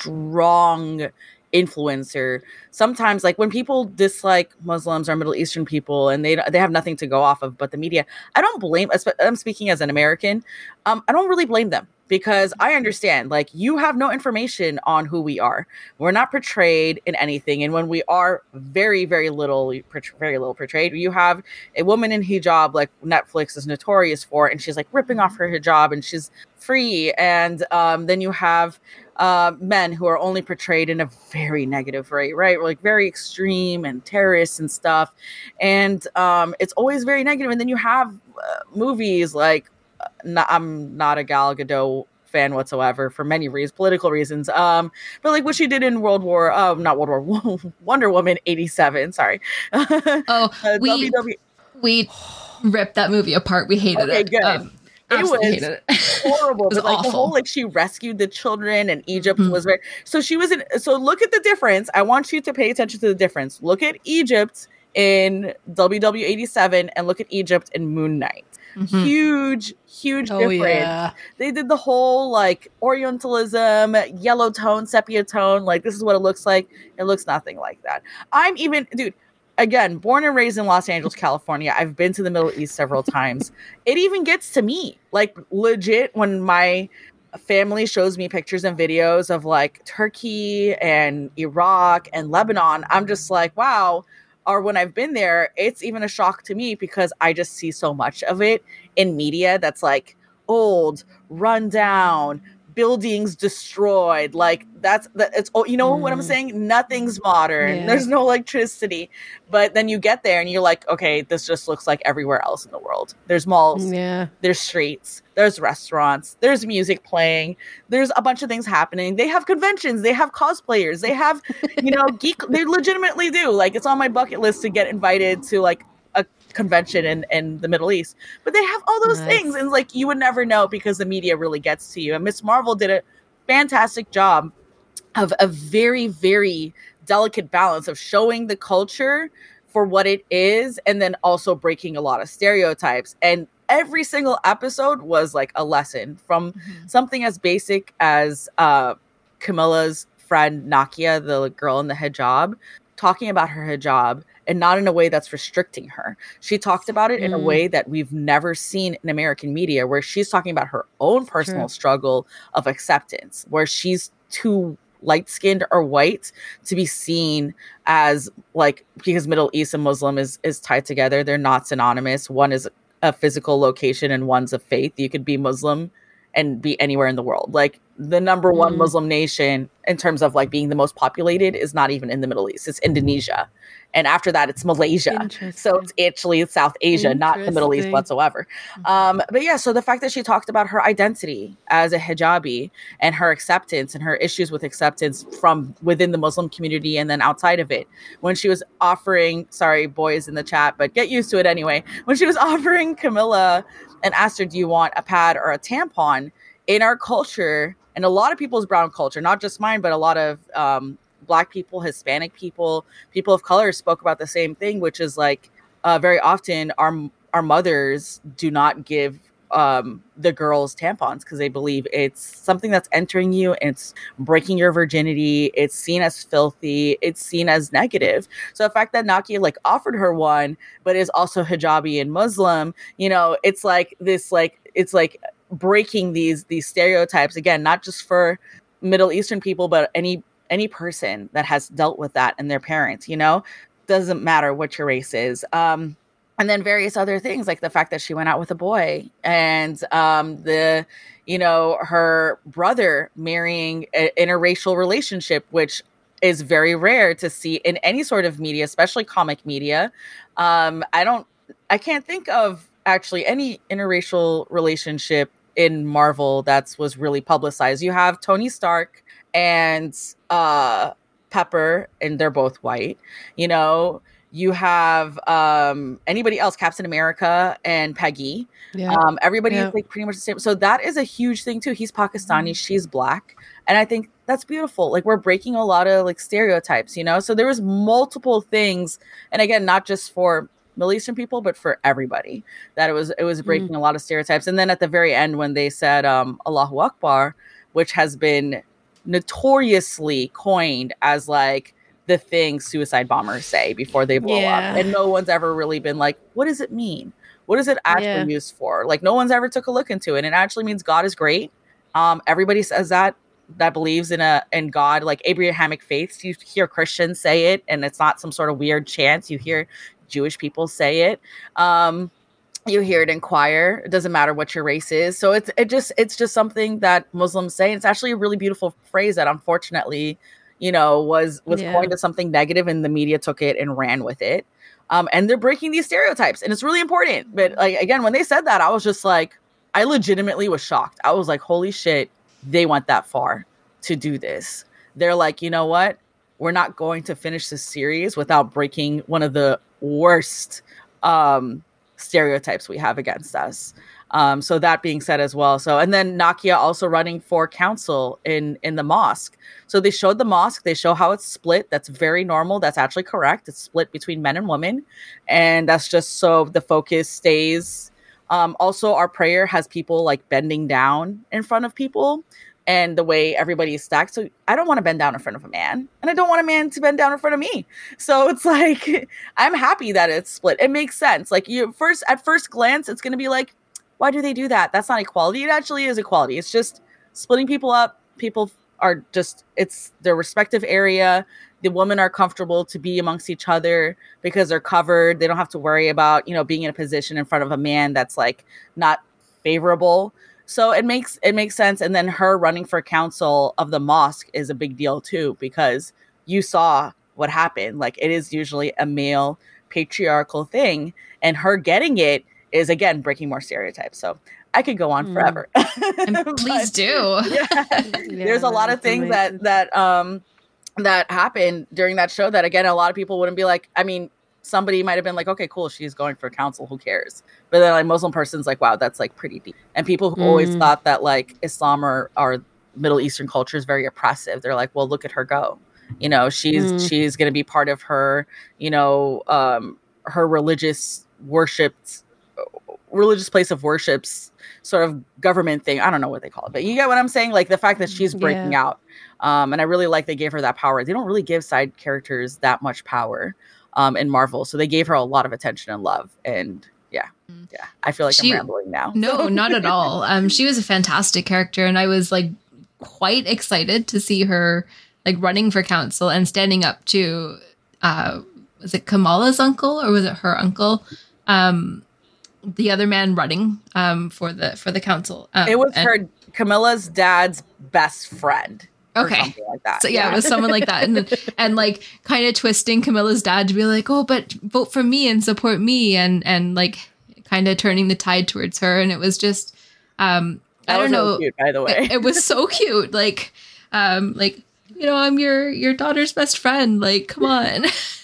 strong influencer. Sometimes, like, when people dislike Muslims or Middle Eastern people and they they have nothing to go off of but the media, I don't blame, I'm speaking as an American, um, I don't really blame them, because I understand, like, you have no information on who we are. We're not portrayed in anything. And when we are very, very little, very little portrayed, you have a woman in hijab, like Netflix is notorious for, and she's like ripping off her hijab and she's free. And um, then you have uh, men who are only portrayed in a very negative way, right? Like very extreme and terrorists and stuff. And um, it's always very negative. And then you have uh, movies like, Not, I'm not a Gal Gadot fan whatsoever for many reasons, political reasons. Um, but like what she did in World War, um, not World War, Wonder Woman eighty-seven. Sorry. Oh, uh, we W W we ripped that movie apart. We hated okay, it. Good. Um, it was hated it. horrible. It was but like awful. the whole, like, she rescued the children, and Egypt Mm-hmm. was very. So she was in. So look at the difference. I want you to pay attention to the difference. Look at Egypt in W W eighty-seven, and look at Egypt in Moon Knight. Mhm. Huge, huge Oh, difference. yeah. They did the whole like Orientalism, yellow tone, sepia tone. Like, this is what it looks like. It looks nothing like that. I'm even, dude, again, born and raised in Los Angeles, California. I've been to the Middle East several times. It even gets to me. Like, legit, when my family shows me pictures and videos of like Turkey and Iraq and Lebanon, I'm just like, wow. Or when I've been there, it's even a shock to me because I just see so much of it in media that's like old, run down, buildings destroyed. Like, that's that. It's, you know mm. what I'm saying? Nothing's modern. Yeah. There's no electricity. But then you get there and you're like, okay, this just looks like everywhere else in the world. There's malls. Yeah. There's streets. There's restaurants. There's music playing. There's a bunch of things happening. They have conventions. They have cosplayers. They have, you know, geek. They legitimately do. Like, it's on my bucket list to get invited to like a convention in, in the Middle East. But they have all those Nice. things. And like, you would never know because the media really gets to you. And Miss Marvel did a fantastic job of a very, very delicate balance of showing the culture for what it is and then also breaking a lot of stereotypes. And every single episode was like a lesson from mm-hmm. something as basic as uh, Camilla's friend Nakia, the girl in the hijab, talking about her hijab and not in a way that's restricting her. She talked about it mm. in a way that we've never seen in American media, where she's talking about her own personal True. struggle of acceptance, where she's too light-skinned or white to be seen as like, because Middle East and Muslim is is tied together. They're not synonymous. One is a physical location and one's a faith. You could be Muslim and be anywhere in the world. Like, the number one mm. Muslim nation in terms of like being the most populated is not even in the Middle East. It's Indonesia. And after that, it's Malaysia. So it's actually South Asia, not the Middle East whatsoever. Um, but yeah, so the fact that she talked about her identity as a hijabi and her acceptance and her issues with acceptance from within the Muslim community and then outside of it, when she was offering, sorry, boys in the chat, but get used to it anyway. When she was offering Camilla and asked her, do you want a pad or a tampon? In our culture, and a lot of people's brown culture, not just mine, but a lot of um, Black people, Hispanic people, people of color spoke about the same thing, which is like uh, very often our our mothers do not give um, the girls' tampons because they believe it's something that's entering you and it's breaking your virginity. It's seen as filthy. It's seen as negative. So the fact that Nakia like offered her one, but is also hijabi and Muslim, you know, it's like this, like it's like breaking these these stereotypes again, not just for Middle Eastern people, but any any person that has dealt with that and their parents, you know, doesn't matter what your race is. Um, and then various other things like the fact that she went out with a boy and um, the, you know, her brother marrying an interracial relationship, which is very rare to see in any sort of media, especially comic media. Um, I don't, I can't think of actually any interracial relationship in Marvel that's was really publicized. You have Tony Stark and uh, Pepper, and they're both white. You know, you have um, anybody else, Captain America and Peggy. Yeah. Um, everybody yeah. is like pretty much the same. So that is a huge thing too. He's Pakistani, she's black. And I think that's beautiful. Like we're breaking a lot of like stereotypes, you know? So there was multiple things. And again, not just for Middle Eastern people, but for everybody, that it was it was breaking mm. a lot of stereotypes. And then at the very end, when they said um, Allahu Akbar, which has been notoriously coined as like the thing suicide bombers say before they blow yeah. up, and no one's ever really been like, what does it mean? What is it actually yeah. used for? Like no one's ever took a look into it. And it actually means God is great. Um, everybody says that that believes in a in God, like Abrahamic faiths. You hear Christians say it, and it's not some sort of weird chant. You hear Jewish people say it. Um, you hear it in choir. It doesn't matter what your race is. So it's it just it's just something that Muslims say. It's actually a really beautiful phrase that unfortunately, you know, was was yeah. coined as something negative, and the media took it and ran with it. Um, and they're breaking these stereotypes, and it's really important. But like again, when they said that, I was just like, I legitimately was shocked. I was like, holy shit, they went that far to do this. They're like, you know what? We're not going to finish this series without breaking one of the worst um, stereotypes we have against us. Um, so that being said as well. So, and then Nakia also running for council in, in the mosque. So they showed the mosque, they show how it's split. That's very normal. That's actually correct. It's split between men and women. And that's just so the focus stays. Um, also, our prayer has people like bending down in front of people, and the way everybody is stacked. So I don't want to bend down in front of a man, and I don't want a man to bend down in front of me. So it's like, I'm happy that it's split. It makes sense. Like you first, at first glance, it's going to be like, why do they do that? That's not equality. It actually is equality. It's just splitting people up. People are just, it's their respective area. The women are comfortable to be amongst each other because they're covered. They don't have to worry about, you know, being in a position in front of a man that's like not favorable. So it makes it makes sense. And then her running for council of the mosque is a big deal too, because you saw what happened. Like it is usually a male patriarchal thing, and her getting it is again breaking more stereotypes. So I could go on mm. forever. And please do. Yeah, yeah, there's a lot of things amazing. that that um that happened during that show that again a lot of people wouldn't be like. I mean, somebody might have been like, okay, cool, she's going for council, who cares? But then like Muslim person's like, wow, that's like pretty deep. And people who mm. always thought that like Islam or, or Middle Eastern culture is very oppressive, they're like, well, look at her go. You know, she's mm. she's going to be part of her, you know, um, her religious worships, religious place of worships sort of government thing. I don't know what they call it, but you get what I'm saying? Like the fact that she's breaking yeah. out. Um, and I really like they gave her that power. They don't really give side characters that much power. Um, in Marvel, so they gave her a lot of attention and love, and yeah, yeah. I feel like she, I'm rambling now. No, not at all. Um, she was a fantastic character, and I was like quite excited to see her like running for council and standing up to uh, was it Kamala's uncle or was it her uncle? Um, the other man running um, for the for the council. Um, it was and- her Camilla's dad's best friend. Okay. Like that. So yeah, yeah, it was someone like that. And and like kind of twisting Camilla's dad to be like, oh, but vote for me and support me, and and like kind of turning the tide towards her. And it was just um that I don't was know. Really cute, by the way. It, it was so cute. Like um like, you know, I'm your your daughter's best friend. Like, come on.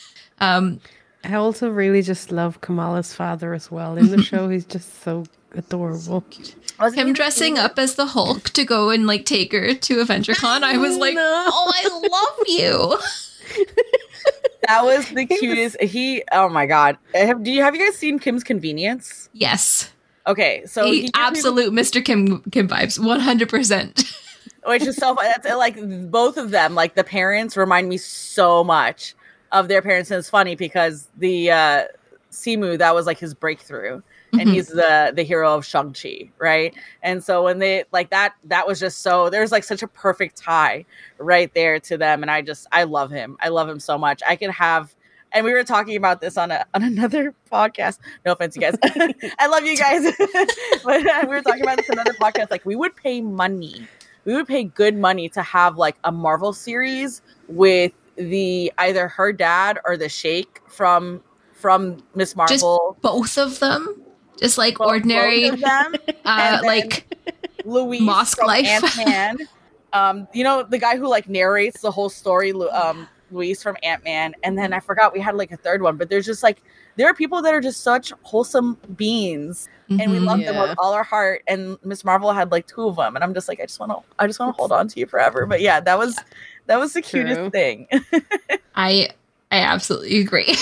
um I also really just love Kamala's father as well. In the show, he's just so adorable. Him dressing up as the Hulk to go and like take her to AvengerCon, I was like, oh, I love you. That was the cutest. He, oh my god, have, do you have you guys seen Kim's Convenience? Yes. Okay, so He he gives me- absolute Mister Kim Kim vibes, one hundred percent. which is so fun. That's like both of them, like the parents remind me so much of their parents. And it's funny because the uh, Simu, that was like his breakthrough. And Mm-hmm. he's the the hero of Shang-Chi, right? And so when they like that, that was just so there's like such a perfect tie right there to them. And I just I love him. I love him so much. I could have, and we were talking about this on a on another podcast. No offense, you guys. I love you guys, but we were talking about this on another podcast. Like we would pay money, we would pay good money to have like a Marvel series with the either her dad or the Sheikh from from Miss Marvel. Just both of them. Just like Both- ordinary, both of them. uh, And then like Luis mosque from life. Ant-Man. Um, you know, the guy who like narrates the whole story, Lu- um, Luis from Ant-Man. And then I forgot we had like a third one, but there's just like, there are people that are just such wholesome beings and we Mhm. love them Yeah. with all our heart. And Miss Marvel had like two of them. And I'm just like, I just want to, I just want to hold on to you forever. But yeah, that was, that was the True. cutest thing. I I absolutely agree.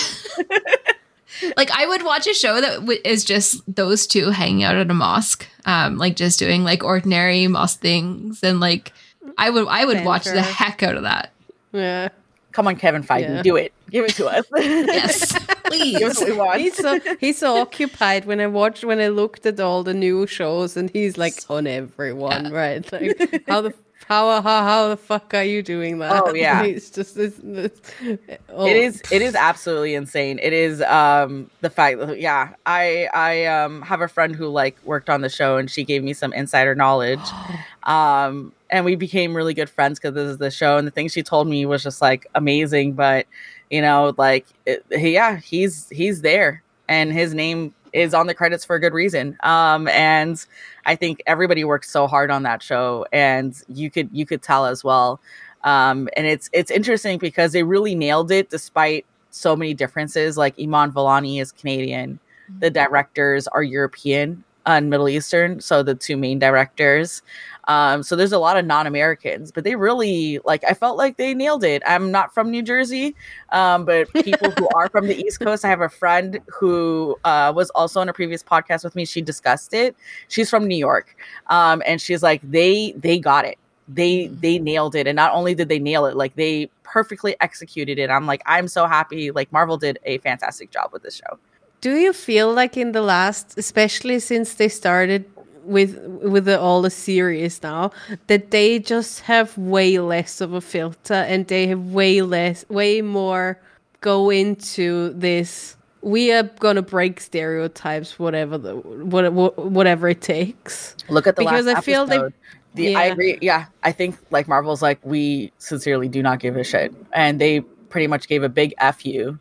Like I would watch a show that w- is just those two hanging out at a mosque, um, like just doing like ordinary mosque things, and like I would I would watch the Banter. heck out of that. Yeah. Come on, Kevin Feige, Yeah. do it. Give it to us. Yes, Give us please. what we want. He's so he's so occupied when I watched when I looked at all the new shows and he's like on everyone, right? Like how the how how how the fuck are you doing that? Oh, yeah. It's just it's, it's, oh. It is it is absolutely insane. It is um the fact that yeah, I I um have a friend who like worked on the show and she gave me some insider knowledge. Um and we became really good friends because this is the show, and the thing she told me was just like amazing. But you know, like it, yeah, he's he's there and his name is on the credits for a good reason. Um and I think everybody worked so hard on that show, and you could you could tell as well. Um, and it's it's interesting because they really nailed it despite so many differences. Like Iman Vellani is Canadian, the directors are European and Middle Eastern, so the two main directors. Um, so there's a lot of non-Americans, but they really like. I felt like they nailed it. I'm not from New Jersey, um, but people who are from the East Coast. I have a friend who uh, was also on a previous podcast with me. She discussed it. She's from New York, um, and she's like, they they got it. They they nailed it, and not only did they nail it, like they perfectly executed it. I'm like, I'm so happy. Like Marvel did a fantastic job with this show. Do you feel like in the last, especially since they started with with the, all the series now, that they just have way less of a filter and they have way less, way more go into this? We are gonna break stereotypes, whatever the what, whatever it takes. Look at the Because last I feel they- episode. The, I Yeah. agree. Yeah, I think like Marvel's like, we sincerely do not give a shit, and they pretty much gave a big F you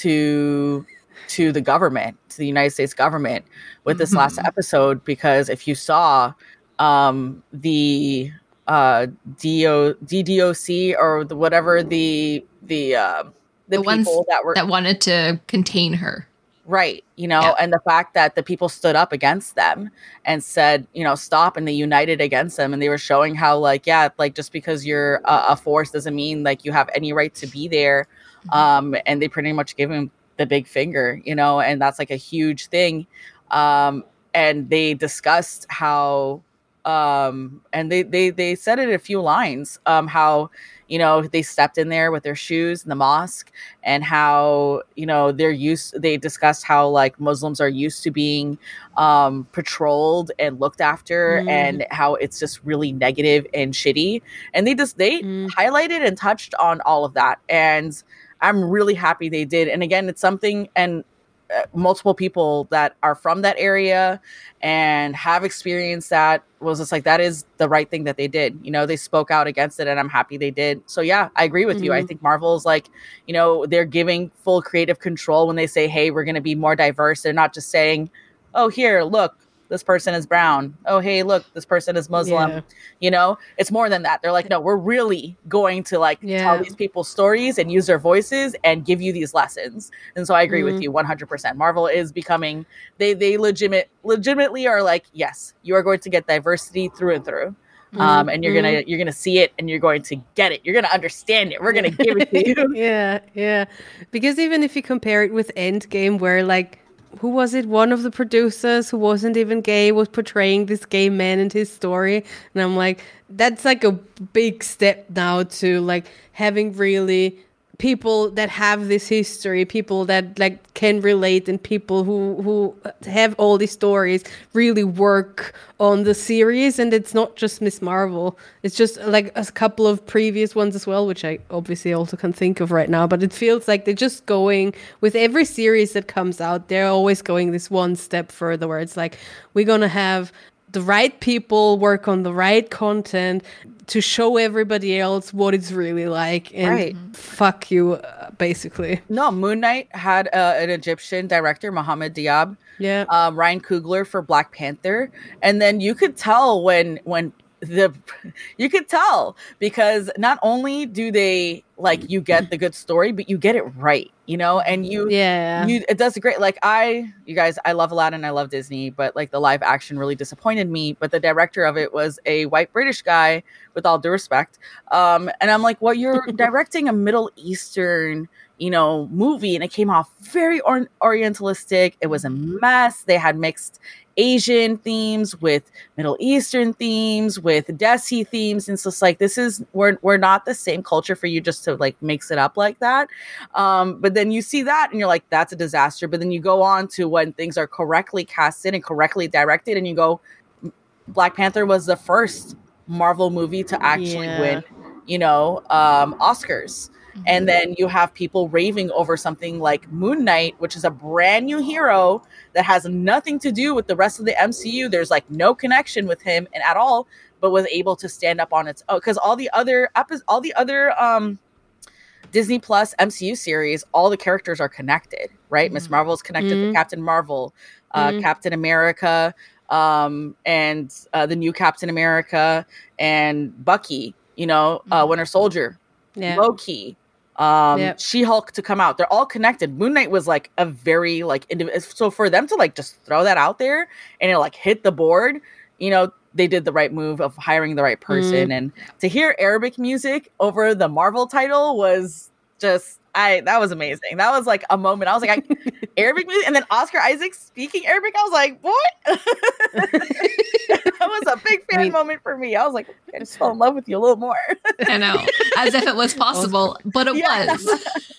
to to the government, to the United States government, with this last episode. Because if you saw um, the uh, D O D D O C or the, whatever the the uh, the, The ones people that were that wanted to contain her. right, you know, Yeah. and the fact that the people stood up against them and said, you know, stop, and they united against them, and they were showing how, like, yeah, like just because you're a, a force doesn't mean like you have any right to be there. Um, and they pretty much gave him the big finger, you know, and that's like a huge thing. Um, and they discussed how, um, and they they they said it in a few lines, um, how, you know, they stepped in there with their shoes in the mosque, and how, you know, they're used, they discussed how like Muslims are used to being um, patrolled and looked after, Mm. and how it's just really negative and shitty. And they just, they Mm. highlighted and touched on all of that. And I'm really happy they did. And again, it's something, and uh, multiple people that are from that area and have experienced that was just like, that is the right thing that they did. You know, they spoke out against it, and I'm happy they did. So yeah, I agree with you. I Mhm. think Marvel's like, you know, they're giving full creative control when they say, hey, we're going to be more diverse. They're not just saying, oh, here, look, this person is brown. Oh, hey, look, this person is Muslim. Yeah. You know, it's more than that. They're like, no, we're really going to like Yeah. tell these people's stories and use their voices and give you these lessons. And so I agree with Mhm. you one hundred percent. Marvel is becoming, they they legitimate legitimately are like, yes, you are going to get diversity through and through. Um, and you're Mhm. gonna you're gonna see it, and you're going to get it. You're gonna understand it. We're gonna give it to you. Yeah, yeah. Because even if you compare it with Endgame, where like who was it? One of the producers who wasn't even gay was portraying this gay man in his story. And I'm like, that's like a big step now to like having really people that have this history, people that like can relate, and people who who have all these stories really work on the series. And it's not just Miss Marvel, it's just like a couple of previous ones as well, which I obviously also can't think of right now, but it feels like they're just going with every series that comes out, they're always going this one step further, where it's like, we're gonna have the right people work on the right content to show everybody else what it's really like, and right. fuck you, uh, basically. No, Moon Knight had uh, an Egyptian director, Mohammed Diab. Yeah. Um, Ryan Coogler for Black Panther, and then you could tell when when the you could tell because not only do they like you get the good story, but you get it right, you know, and you yeah you it does a great like I you guys I love Aladdin, I love Disney, but like the live action really disappointed me. But the director of it was a white British guy, with all due respect, um, and I'm like, well, you're directing a Middle Eastern, you know, movie, and it came off very or- orientalistic. It was a mess. They had mixed Asian themes with Middle Eastern themes with Desi themes, and so it's like, this is we're we're not the same culture for you just to like mix it up like that. Um, but then you see that and you're like, that's a disaster. But then you go on to when things are correctly casted and correctly directed, and you go, Black Panther was the first Marvel movie to actually Yeah. win, you know, um, Oscars. And then you have people raving over something like Moon Knight, which is a brand new hero that has nothing to do with the rest of the M C U. There's like no connection with him and at all, but was able to stand up on its own. Because all the other epi- all the other um, Disney Plus M C U series, all the characters are connected, right? Miss Marvel is connected Mhm. to Captain Marvel, uh, Mhm. Captain America, um, and uh, the new Captain America, and Bucky, you know, uh, Winter Soldier, yeah Loki, um Yep. She-Hulk to come out. They're all connected. Moon Knight was like a very like indiv- so for them to like just throw that out there and it like hit the board, you know, they did the right move of hiring the right person. And to hear Arabic music over the Marvel title was just I that was amazing. That was like a moment. I was like, I, Arabic music, and then Oscar Isaac speaking Arabic. I was like, what? That was a big fan I mean- moment for me. I was like, I just fell in love with you a little more. I know, as if it was possible, but it Yeah. was.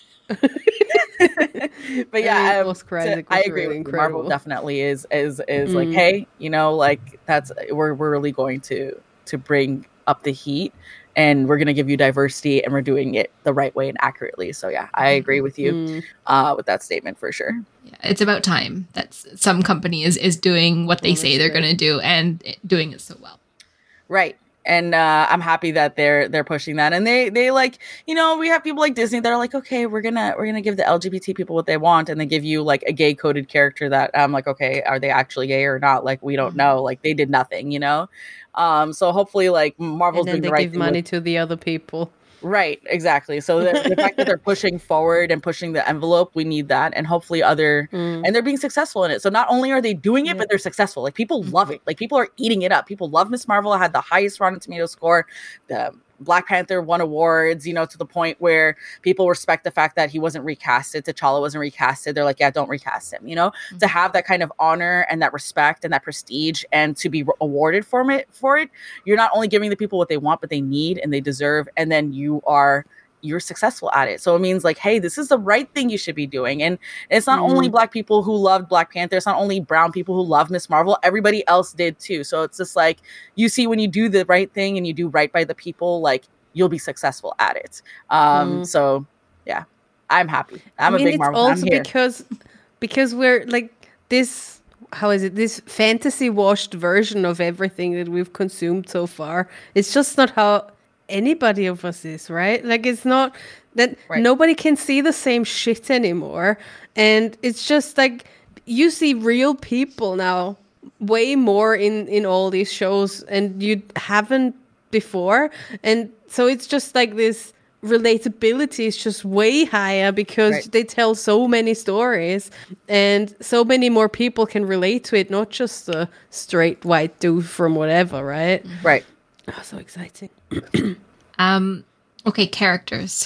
But yeah, I mean, um, Oscar to- Isaac I was agree really with you. Marvel incredible. definitely is is is like, Mm. hey, you know, like that's we're we're really going to to bring up the heat, and we're gonna give you diversity, and we're doing it the right way and accurately. So yeah, I agree with you Mm. uh, with that statement for sure. Yeah, it's about time that s- some company is, is doing what they Oh, say that's they're good. going to do and it- doing it so well. Right. And uh, I'm happy that they're they're pushing that, and they they like, you know, we have people like Disney that are like, okay, we're gonna we're gonna give the L G B T people what they want, and they give you like a gay coded character that I'm like, okay, are they actually gay or not? Like, we don't know. Like, they did nothing, you know. Um, so hopefully, like, Marvel's And then doing they the right give thing money with- to the other people. Right, exactly. So the, the fact that they're pushing forward and pushing the envelope, we need that, and hopefully other, Mm. and they're being successful in it. So not only are they doing it, Yeah. but they're successful. Like, people love it. Like, people are eating it up. People love Miss Marvel. Had the highest Rotten Tomato score. The Black Panther won awards, you know, to the point where people respect the fact that he wasn't recasted. T'Challa wasn't recasted. They're like, yeah, don't recast him. You know, to have that kind of honor and that respect and that prestige, and to be re- awarded for it, for it, you're not only giving the people what they want, but they need and they deserve, and then you are you're successful at it. So it means like, hey, this is the right thing you should be doing. And it's not Mm. only Black people who loved Black Panther. It's not only brown people who love Miss Marvel. Everybody else did too. So it's just like, you see, when you do the right thing and you do right by the people, like, you'll be successful at it. Um, Mm. So yeah, I'm happy. I'm I mean, a big it's Marvel. I'm also here. because because we're like this. How is it? This fantasy washed version of everything that we've consumed so far. It's just not how anybody of us is, right? Like, it's not that Right. nobody can see the same shit anymore, and it's just like you see real people now way more in in all these shows, and you haven't before, and so it's just like this relatability is just way higher because Right. they tell so many stories, and so many more people can relate to it, not just the straight white dude from whatever, right? Right. Oh, so exciting. Um, okay, characters.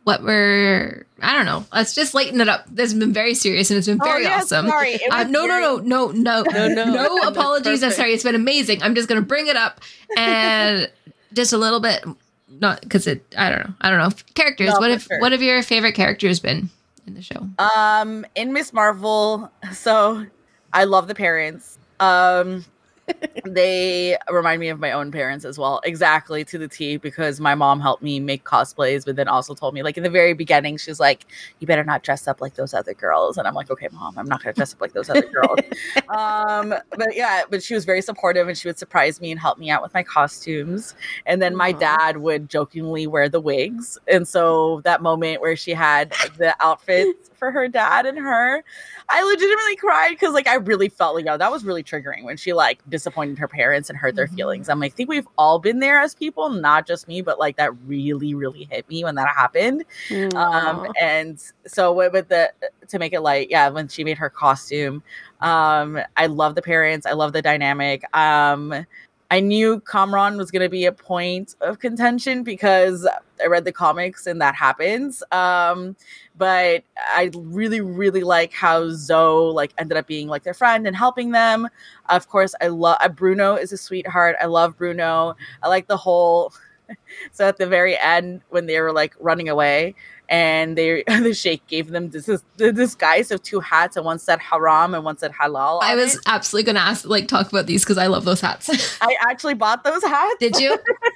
what we're, I don't know. Let's just lighten it up. This has been very serious and it's been very oh, yes, awesome. Sorry. Uh, no, no, no, no, no, no, no, no apologies. I'm sorry. It's been amazing. I'm just going to bring it up and just a little bit, not because it, I don't know. I don't know. Characters. No, what have, sure. what have your favorite characters been in the show? Um, in Miz Marvel, so I love the parents. Um, they remind me of my own parents as well, exactly to the T, because my mom helped me make cosplays, but then also told me, like, in the very beginning, she's like, you better not dress up like those other girls. And I'm like, okay, Mom, I'm not going to dress up like those other girls. um, but yeah, but she was very supportive and she would surprise me and help me out with my costumes. And then my dad would jokingly wear the wigs. And so that moment where she had the outfits for her dad and her, I legitimately cried because, like, I really felt like, oh, that was really triggering when she, like, disappointed her parents and hurt their mm-hmm. feelings. I'm like, I think we've all been there as people, not just me, but, like, that really, really hit me when that happened. Aww. Um, and so with, with the, to make it light, yeah, when she made her costume, um, I love the parents. I love the dynamic. Um, I knew Kamran was going to be a point of contention because I read the comics and that happens. Um, but I really, really like how Zoe like ended up being like their friend and helping them. Of course, I love uh, Bruno is a sweetheart. I love Bruno. I like the whole. So at the very end, when they were like running away, and they the sheikh gave them this the disguise of two hats, and one said haram and one said halal. I was it. absolutely going to ask, like, talk about these because I love those hats. I actually bought those hats. Did you?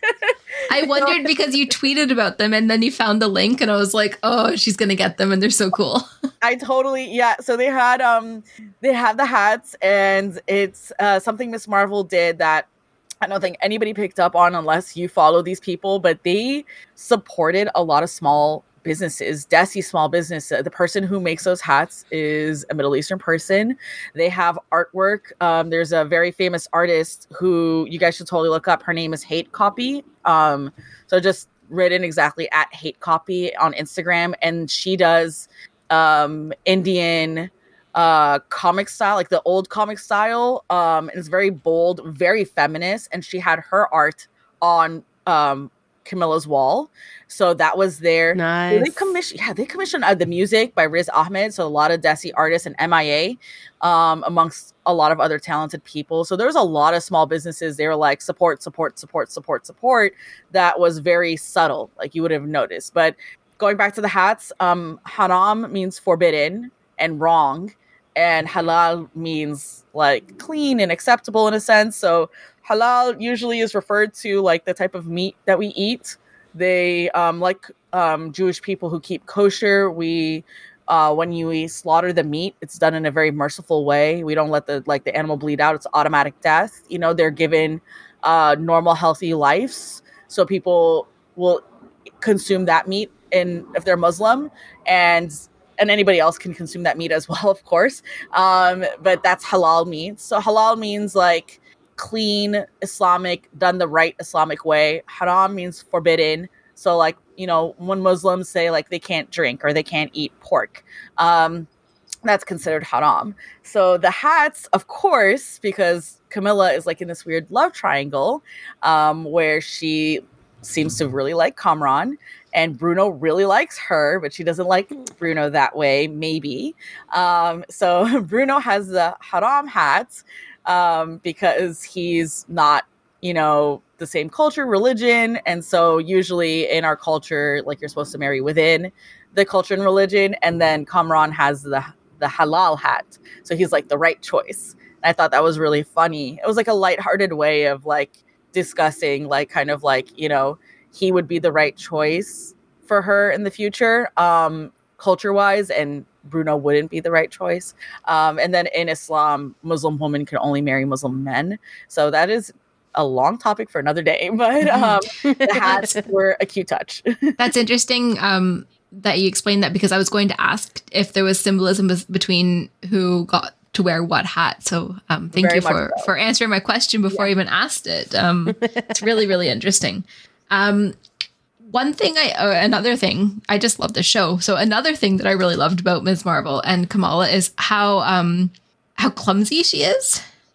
I wondered because you tweeted about them and then you found the link, and I was like, oh, she's going to get them, and they're so cool. I totally yeah. So they had um they had the hats, and it's uh, something Miz Marvel did that I don't think anybody picked up on unless you follow these people, but they supported a lot of small businesses. Desi small business. The person who makes those hats is a Middle Eastern person. They have artwork. Um, there's a very famous artist who you guys should totally look up. Her name is Hate Copy. Um, so just written exactly at Hate Copy on Instagram, and she does um, Indian uh comic style, like the old comic style. Um it's very bold, very feminist, and she had her art on um Camilla's wall. So that was their nice. They commissioned yeah, they commissioned uh, the music by Riz Ahmed. So a lot of Desi artists and M I A, um, amongst a lot of other talented people. So there was a lot of small businesses. They were like support, support, support, support, support. That was very subtle, like you would have noticed. But going back to the hats, um, haram means forbidden and wrong. And halal means like clean and acceptable in a sense. So halal usually is referred to like the type of meat that we eat. They um, like um, Jewish people who keep kosher. We uh, when you we slaughter the meat, it's done in a very merciful way. We don't let the like the animal bleed out. It's automatic death. You know, they're given uh, normal, healthy lives. So people will consume that meat in if they're Muslim, and And anybody else can consume that meat as well, of course. Um, but that's halal meat. So halal means like clean, Islamic, done the right Islamic way. Haram means forbidden. So like, you know, when Muslims say like they can't drink or they can't eat pork, um, that's considered haram. So the hats, of course, because Camilla is like in this weird love triangle um, where she seems to really like Kamran. And Bruno really likes her, but she doesn't like Bruno that way, maybe. Um, so Bruno has the haram hat um, because he's not, you know, the same culture, religion. And so usually in our culture, like you're supposed to marry within the culture and religion. And then Kamran has the, the halal hat. So he's like the right choice. And I thought that was really funny. It was like a lighthearted way of like discussing like kind of like, you know, he would be the right choice for her in the future, um, culture-wise, and Bruno wouldn't be the right choice. Um, and then in Islam, Muslim women can only marry Muslim men. So that is a long topic for another day, but um, the hats were a cute touch. That's interesting um, that you explained that, because I was going to ask if there was symbolism between who got to wear what hat. So um, thank Very you for, so. for answering my question before yeah. I even asked it. Um, it's really, really interesting. Um, one thing I, uh, another thing, I just love the show. So another thing that I really loved about Miz Marvel and Kamala is how, um, how clumsy she is.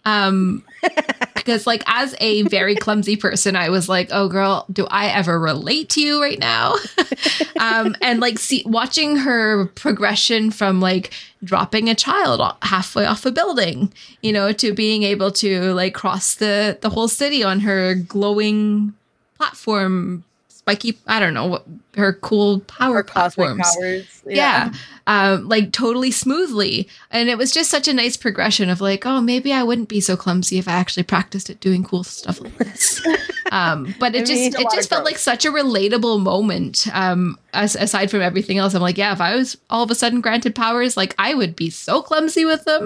Um, because like as a very clumsy person, I was like, oh girl, do I ever relate to you right now? um, and like see watching her progression from like dropping a child halfway off a building, you know, to being able to like cross the, the whole city on her glowing platform, spiky, I don't know what her cool power Her cosmic platforms. powers. Yeah. Um, like totally smoothly. And it was just such a nice progression of like, oh, maybe I wouldn't be so clumsy if I actually practiced at doing cool stuff like this. um, but it I just mean, it just felt like such a relatable moment. Um, as, aside from everything else, I'm like, yeah, if I was all of a sudden granted powers, like I would be so clumsy with them.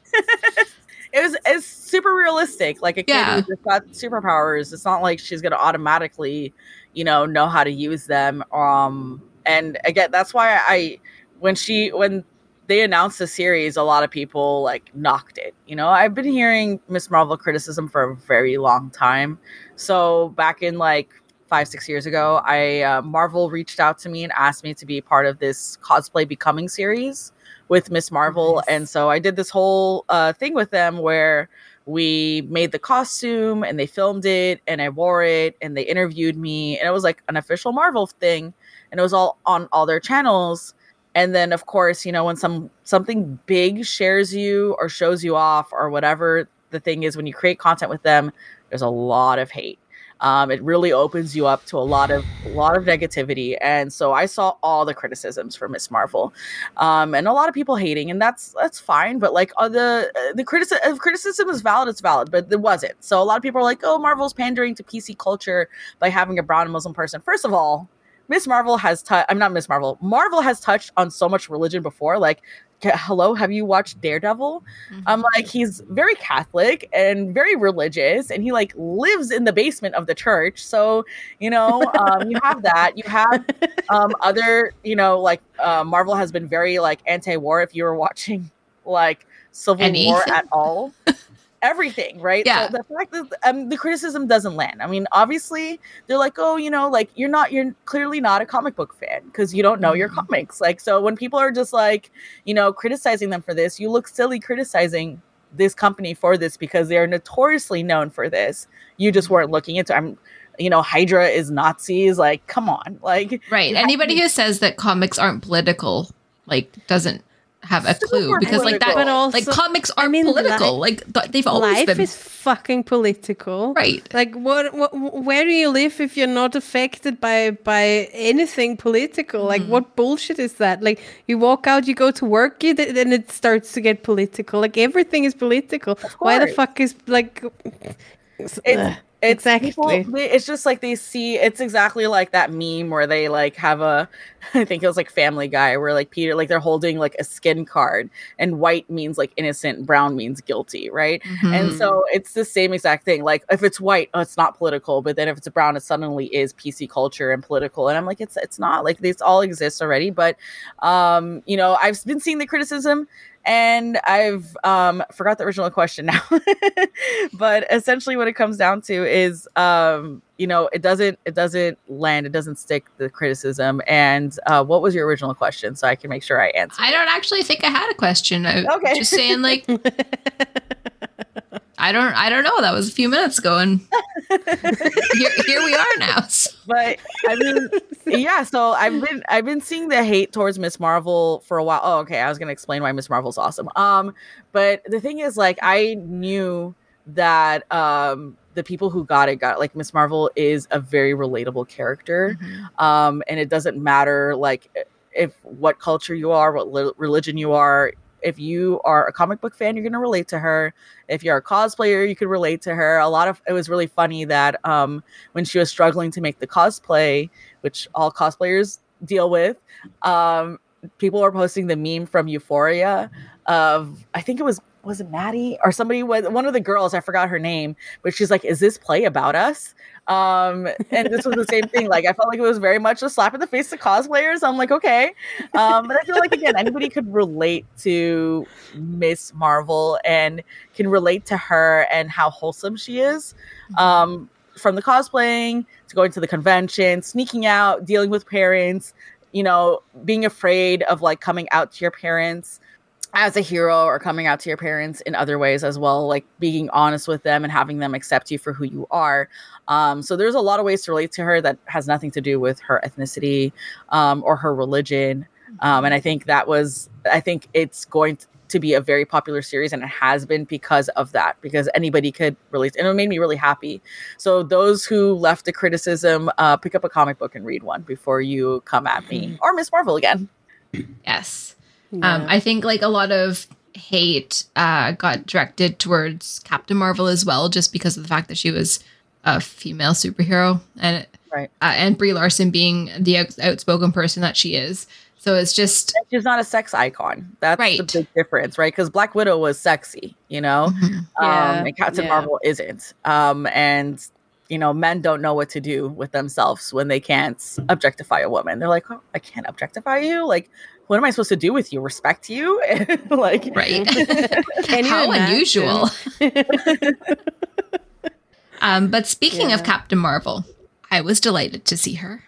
It was it's super realistic. Like a kid Yeah. who just got superpowers. It's not like she's gonna automatically, you know, know how to use them. Um, and again, that's why I when she when they announced the series, a lot of people like knocked it. You know, I've been hearing Miss Marvel criticism for a very long time. So back in like five six years ago, I uh, Marvel reached out to me and asked me to be part of this cosplay becoming series with Miss Marvel. Nice. And so I did this whole uh, thing with them where we made the costume and they filmed it and I wore it and they interviewed me and it was like an official Marvel thing and it was all on all their channels. And then of course, you know, when some something big shares you or shows you off or whatever the thing is, when you create content with them, there's a lot of hate. Um, it really opens you up to a lot of a lot of negativity, and so I saw all the criticisms for Miss Marvel, um, and a lot of people hating, and that's that's fine. But like uh, the uh, the criticism criticism is valid, it's valid, but it wasn't. So a lot of people are like, "Oh, Marvel's pandering to P C culture by having a brown Muslim person." First of all, Miss Marvel has touched. I'm not Miss Marvel. Marvel has touched on so much religion before, like. Hello, have you watched Daredevil? Mm-hmm. Um, like he's very Catholic and very religious, and he like lives in the basement of the church. So you know, um, you have that. You have um, other, you know, like uh, Marvel has been very like anti-war. If you were watching like Civil Any. War at all, everything, right? Yeah. So the fact that um, the criticism doesn't land. I mean, obviously they're like, oh, you know, like you're not, you're clearly not a comic book fan because you don't know your comics. Like, so when people are just like, you know, criticizing them for this, you look silly criticizing this company for this because they are notoriously known for this. You just weren't looking into. I'm, you know, Hydra is Nazis. Like, come on, like, right. Anybody who says that comics aren't political, like, doesn't have a clue Super because like that political. But also- like comics are I mean, political li- like th- they've always Life been is fucking political, right. Like, what, what? Where do you live if you're not affected by by anything political? Like, what bullshit is that? Like, you walk out, you go to work, you, then it starts to get political. Like, everything is political. Why the course. fuck is like? It's, Ugh. it's Exactly. people- they- it's just like they see. It's exactly like that meme where they like have a. I think it was like Family Guy where like Peter, like they're holding like a skin card, and white means like innocent, brown means guilty, right? Mhm. And so it's the same exact thing. Like if it's white, oh, it's not political, but then if it's brown, it suddenly is P C culture and political. And I'm like, it's it's not. Like this all exists already. But um, you know, I've been seeing the criticism. And I've um, forgot the original question now, but essentially what it comes down to is, um, you know, it doesn't it doesn't land, it doesn't stick, the criticism. And uh, what was your original question, so I can make sure I answer? I don't actually think I had a question. I was Okay. just saying like I don't I don't know. That was a few minutes ago and here, here we are now. So- But I mean, yeah. So I've been I've been seeing the hate towards Miss Marvel for a while. Oh, okay. I was gonna explain why Miss Marvel's awesome. Um, but the thing is, like, I knew that um the people who got it got it. Like Miss Marvel is a very relatable character, Mhm. um, and it doesn't matter like if what culture you are, what li- religion you are. If you are a comic book fan, you're going to relate to her. If you're a cosplayer, you could relate to her. A lot of it was really funny that um, when she was struggling to make the cosplay, which all cosplayers deal with, um, people were posting the meme from Euphoria of, I think it was, was it Maddie or somebody, was one of the girls, I forgot her name, but she's like, is this play about us? Um, and this was the same thing. Like, I felt like it was very much a slap in the face to cosplayers. I'm like, okay. Um, but I feel like, again, anybody could relate to Miss Marvel and can relate to her and how wholesome she is. Um, from the cosplaying to going to the convention, sneaking out, dealing with parents, you know, being afraid of like coming out to your parents. as a hero or coming out to your parents in other ways as well, like being honest with them and having them accept you for who you are. Um, so there's a lot of ways to relate to her that has nothing to do with her ethnicity um, or her religion. Um, and I think that was, I think it's going to be a very popular series, and it has been because of that, because anybody could relate. And it made me really happy. So those who left the criticism, uh, pick up a comic book and read one before you come at me or Miss Marvel again. Yes. Yeah. Um, I think like a lot of hate uh, got directed towards Captain Marvel as well, just because of the fact that she was a female superhero, and Right. uh, and Brie Larson being the out- outspoken person that she is. So it's just And she's not a sex icon. That's the Right. big difference, right? Because Black Widow was sexy, you know, um, Yeah, and Captain yeah. Marvel isn't. Um, and you know, men don't know what to do with themselves when they can't objectify a woman. They're like, oh, I can't objectify you. Like, what am I supposed to do with you? Respect you? Like, right. Can you How imagine? unusual. um, but speaking of Yeah. Captain Marvel, I was delighted to see her.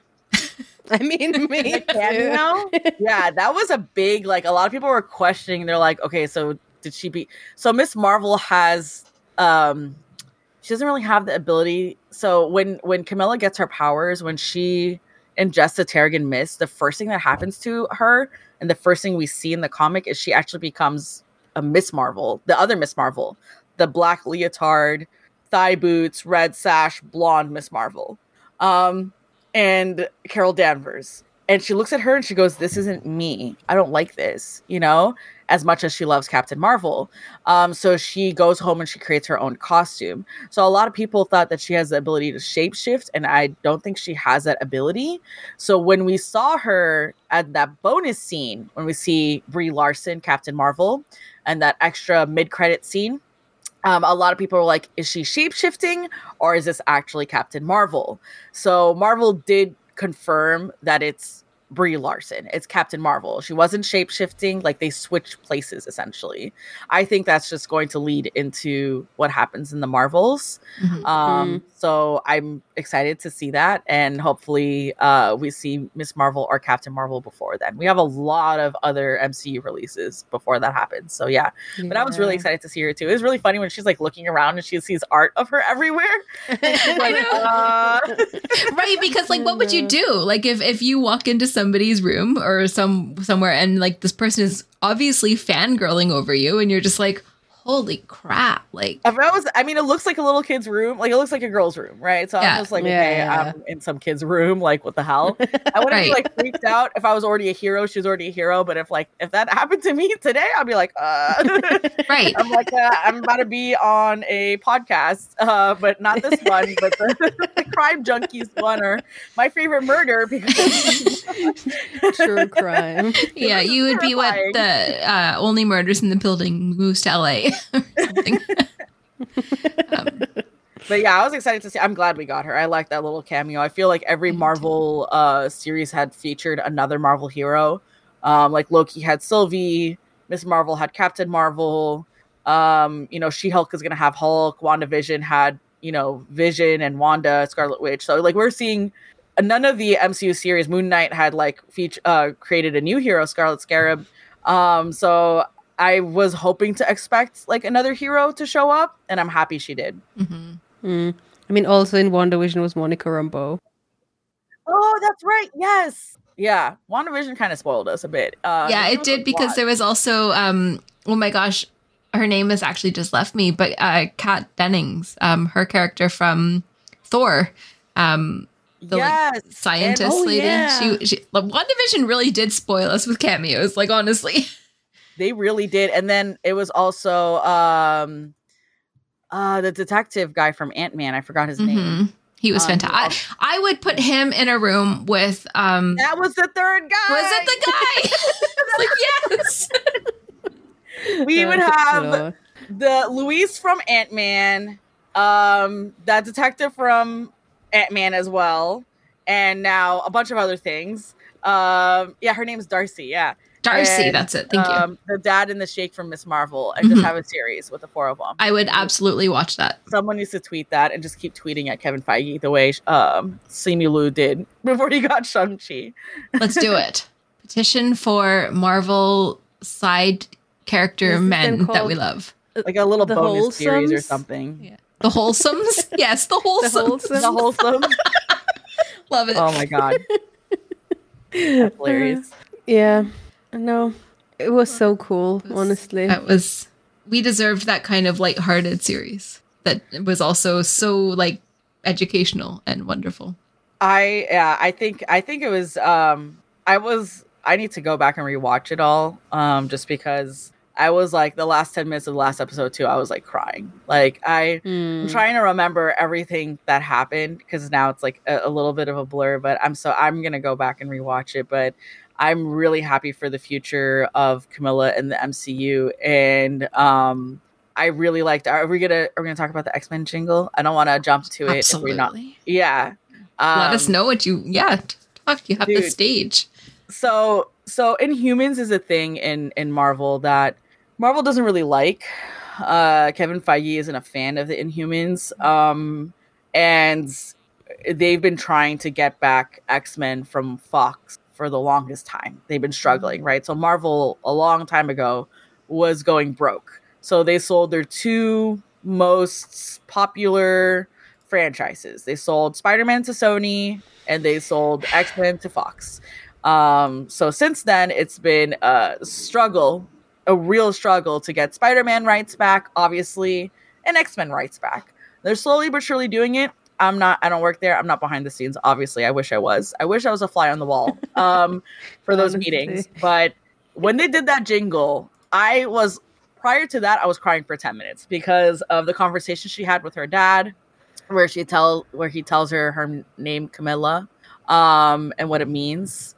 I mean, me too. cameo? Yeah, that was a big, like, a lot of people were questioning. They're like, okay, so did she be? So Miss Marvel has, um, she doesn't really have the ability. So when when Camilla gets her powers, when she ingests the Terrigen Mist, the first thing that happens to her, and the first thing we see in the comic, is she actually becomes a Miss Marvel, the other Miss Marvel, the black leotard, thigh boots, red sash, blonde Miss Marvel, um, and Carol Danvers. And she looks at her and she goes, this isn't me. I don't like this, you know, as much as she loves Captain Marvel. Um, so she goes home and she creates her own costume. So a lot of people thought that she has the ability to shapeshift, and I don't think she has that ability. So when we saw her at that bonus scene, when we see Brie Larson, Captain Marvel, and that extra mid-credit scene, Um, a lot of people were like, is she shape-shifting, or is this actually Captain Marvel? So Marvel did confirm that it's Brie Larson. It's Captain Marvel. She wasn't shape-shifting. Like, they switched places, essentially. I think that's just going to lead into what happens in the Marvels. Mhm. Um, so I'm excited to see that. And hopefully uh, we see Miss Marvel or Captain Marvel before then. We have a lot of other M C U releases before that happens. So yeah. But I was really Yeah. excited to see her too. It was really funny when she's like looking around and she sees art of her everywhere. And she's like, uh, Right, because like what would you do? Like if if you walk into somebody's room or some somewhere and like this person is obviously fangirling over you and you're just like, holy crap. Like if I was, I mean, it looks like a little kid's room. Like, it looks like a girl's room, right? So Yeah. I'm just like, Yeah, okay, yeah. I'm in some kid's room. Like, what the hell? I wouldn't Right. be like freaked out if I was already a hero. She's already a hero. But if like if that happened to me today, I'd be like, uh. right. I'm like, uh, I'm about to be on a podcast, uh, but not this one, but the, the Crime Junkies one, or My Favorite Murder, because True crime. Yeah, you would be what terrifying. the uh, only murders in the building moves to L A or something. um, But yeah, I was excited to see. I'm glad we got her. I like that little cameo. I feel like every Me too. Marvel uh, series had featured another Marvel hero. Um, like Loki had Sylvie, Miss Marvel had Captain Marvel. Um, you know, She-Hulk is gonna have Hulk. WandaVision had, you know, Vision and Wanda, Scarlet Witch. So like we're seeing none of the M C U series. Moon Knight had like feature uh, created a new hero, Scarlet Scarab. Um, so I was hoping to expect like another hero to show up, and I'm happy she did. mhm. Mm. I mean, also in WandaVision was Monica Rambeau. Oh, that's right. Yes. Yeah. WandaVision kind of spoiled us a bit. Uh, Yeah, there it was did a because lot. there was also um oh my gosh, her name has actually just left me, but uh Kat Dennings, um her character from Thor, um the like, yes. scientist And- oh, lady. yeah. She, she like, WandaVision really did spoil us with cameos, like honestly. They really did. And then it was also um, uh, the detective guy from Ant-Man. I forgot his name. Mhm. He was Um, fantastic. I, I would put him in a room with um That was the third guy. was it the guy? It's like yes. We would Oh, have Lord. the Luis from Ant-Man, um, that detective from Ant-Man as well, and now a bunch of other things. Um, yeah, her name's Darcy. Yeah, Darcy, And, that's it. Thank you. um, The dad and the Shake from Miss Marvel, and just Mhm. have a series with the four of them. I would absolutely watch that. Someone needs to tweet that and just keep tweeting at Kevin Feige the way um, Simu Liu did before he got Shang-Chi. Let's do it. Petition for Marvel side character This has men been that we called- love. Like a little The bonus series or Wholesomes? something. Yeah. The Wholesomes? Yes, the The Wholesomes. wholesome. The wholesome. Love it. Oh my god. That's hilarious. Yeah, no, it was so cool. Honestly, That was, we deserved that kind of lighthearted series that was also so like educational and wonderful. I yeah, I think I think it was um I was I need to go back and rewatch it all. Um just because I was like the last ten minutes of the last episode too, I was like crying. Like I I'm trying to remember everything that happened because now it's like a, a little bit of a blur, but I'm so I'm gonna go back and rewatch it. But I'm really happy for the future of Camilla and the M C U. And um I really liked are we gonna are we gonna talk about the X-Men jingle? I don't wanna jump to it if we're not. Absolutely. Yeah. Um, Let us know what you, yeah, talk. You have the dude. stage. So so Inhumans is a thing in in Marvel that Marvel doesn't really like. Uh, Kevin Feige isn't a fan of the Inhumans, um, and they've been trying to get back X-Men from Fox for the longest time. They've been struggling, right? So Marvel a long time ago was going broke. So they sold their two most popular franchises. They sold Spider-Man to Sony and they sold X-Men to Fox. Um, so since then, it's been a struggle, a real struggle to get Spider-Man rights back, obviously, and X-Men rights back. They're slowly but surely doing it. I'm not, I don't work there. I'm not behind the scenes. Obviously, I wish I was. I wish I was a fly on the wall um, for those Honestly. meetings. But when they did that jingle, I was, prior to that, I was crying for ten minutes because of the conversation she had with her dad, where she tell, where he tells her her name Camilla um, and what it means.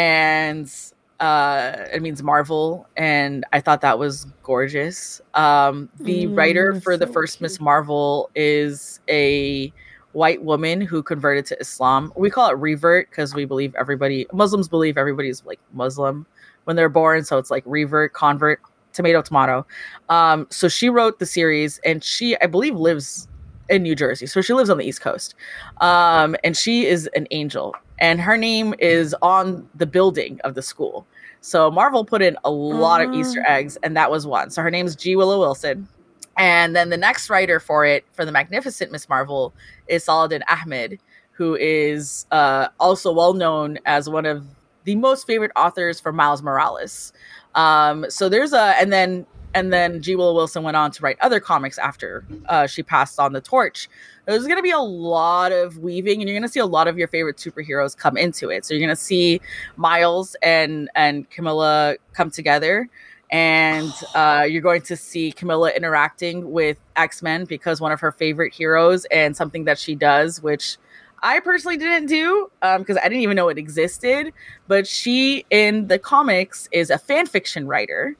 And uh, it means Marvel. And I thought that was gorgeous. Um, the Mm, writer for the so first cute. Miss Marvel is a white woman who converted to Islam. We call it revert because we believe everybody, Muslims believe everybody's like Muslim when they're born. So it's like revert, convert, tomato, tomato. Um, so she wrote the series and she, I believe, lives in New Jersey. So she lives on the East Coast. Um, and she is an angel. And her name is on the building of the school. So Marvel put in a lot of Easter eggs, and that was one. So her name is G. Willow Wilson. And then the next writer for it, for the Magnificent Miss Marvel, is Saladin Ahmed, who is uh, also well known as one of the most favorite authors for Miles Morales. Um, so there's a, and then and then G. Willow Wilson went on to write other comics after uh, she passed on the torch. There's going to be a lot of weaving, and you're going to see a lot of your favorite superheroes come into it. So you're going to see Miles and and Camilla come together. And uh, you're going to see Camilla interacting with X-Men because one of her favorite heroes and something that she does, which I personally didn't do because um, I didn't even know it existed. But she, in the comics, is a fan fiction writer,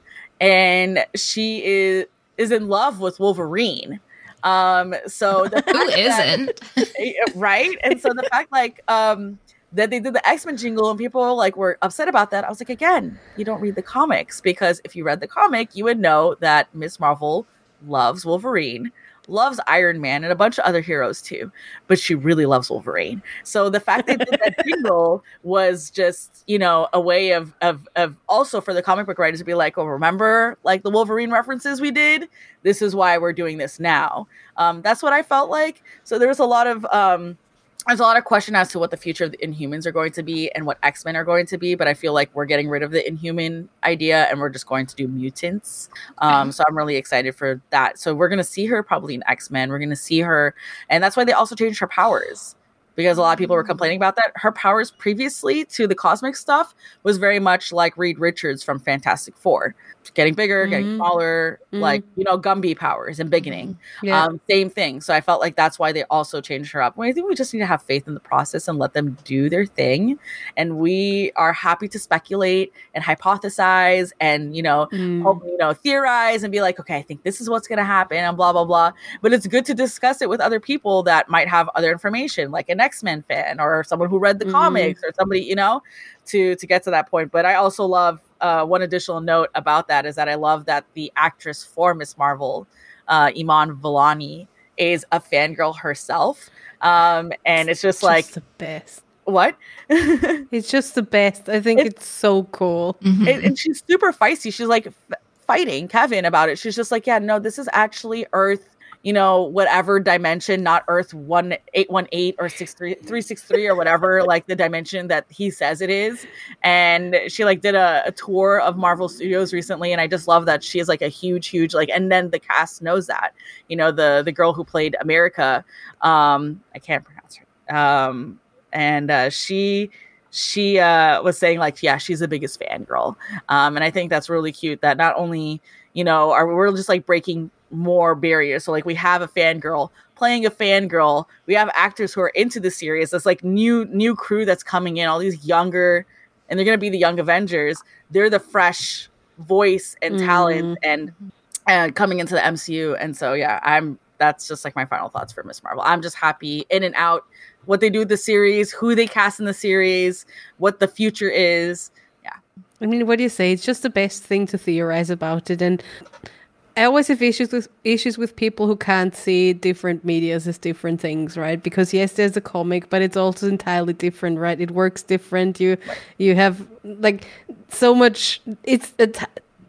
and she is is in love with Wolverine. Um, so the Who fact that- isn't? right? And so the fact, like, um, that they did the X-Men jingle and people like were upset about that. I was like, again, you don't read the comics, because if you read the comic, you would know that Miss Marvel loves Wolverine, loves Iron Man, and a bunch of other heroes too, but she really loves Wolverine. So the fact they did that jingle was just, you know, a way of of of also for the comic book writers to be like, oh, remember like the Wolverine references we did? This is why we're doing this now. Um, that's what I felt like. So there was a lot of um There's a lot of question as to what the future of the Inhumans are going to be and what X-Men are going to be, but I feel like we're getting rid of the Inhuman idea and we're just going to do mutants. Um, so I'm really excited for that. So we're going to see her probably in X-Men. We're going to see her, and that's why they also changed her powers, because a lot of people were complaining about that. Her powers previously to the cosmic stuff was very much like Reed Richards from Fantastic Four. Getting bigger, mm-hmm. getting smaller, mm-hmm. like, you know, Gumby powers and beginning. Yeah. Um, same thing. So I felt like that's why they also changed her up. Well, I think we just need to have faith in the process and let them do their thing. And we are happy to speculate and hypothesize and, you know, mm. hope, you know, theorize and be like, okay, I think this is what's going to happen and blah, blah, blah. But it's good to discuss it with other people that might have other information, like an X-Men fan or someone who read the mm. comics or somebody, you know, to, to get to that point. But I also love Uh, one additional note about that is that I love that the actress for Miss Marvel, uh, Iman Vellani, is a fangirl herself. Um, and it's just, just like the best. What? It's just the best. I think it's, it's so cool. Mm-hmm. And, and she's super feisty. She's like f- fighting Kevin about it. She's just like, yeah, no, this is actually Earth, you know, whatever dimension, not Earth one eight one eight or six three three six three or whatever, like the dimension that he says it is. And she like did a, a tour of Marvel Studios recently, and I just love that she is like a huge, huge like. And then the cast knows that, you know, the the girl who played America, um, I can't pronounce her, um, and uh, she. She uh, was saying like, yeah, she's the biggest fangirl. Um, and I think that's really cute that not only, you know, are we're just like breaking more barriers. So like we have a fangirl playing a fangirl. We have actors who are into the series. It's like new, new crew that's coming in, all these younger, and they're going to be the young Avengers. They're the fresh voice and talent mm. and uh, coming into the M C U. And so, yeah, I'm, that's just like my final thoughts for Miz Marvel. I'm just happy in and out. What they do with the series, who they cast in the series, what the future is. Yeah. I mean, what do you say? It's just the best thing to theorize about it. And I always have issues with issues with people who can't see different medias as different things, right? Because yes, there's a comic, but it's also entirely different, right? It works different. You right. you have like so much. It's a t-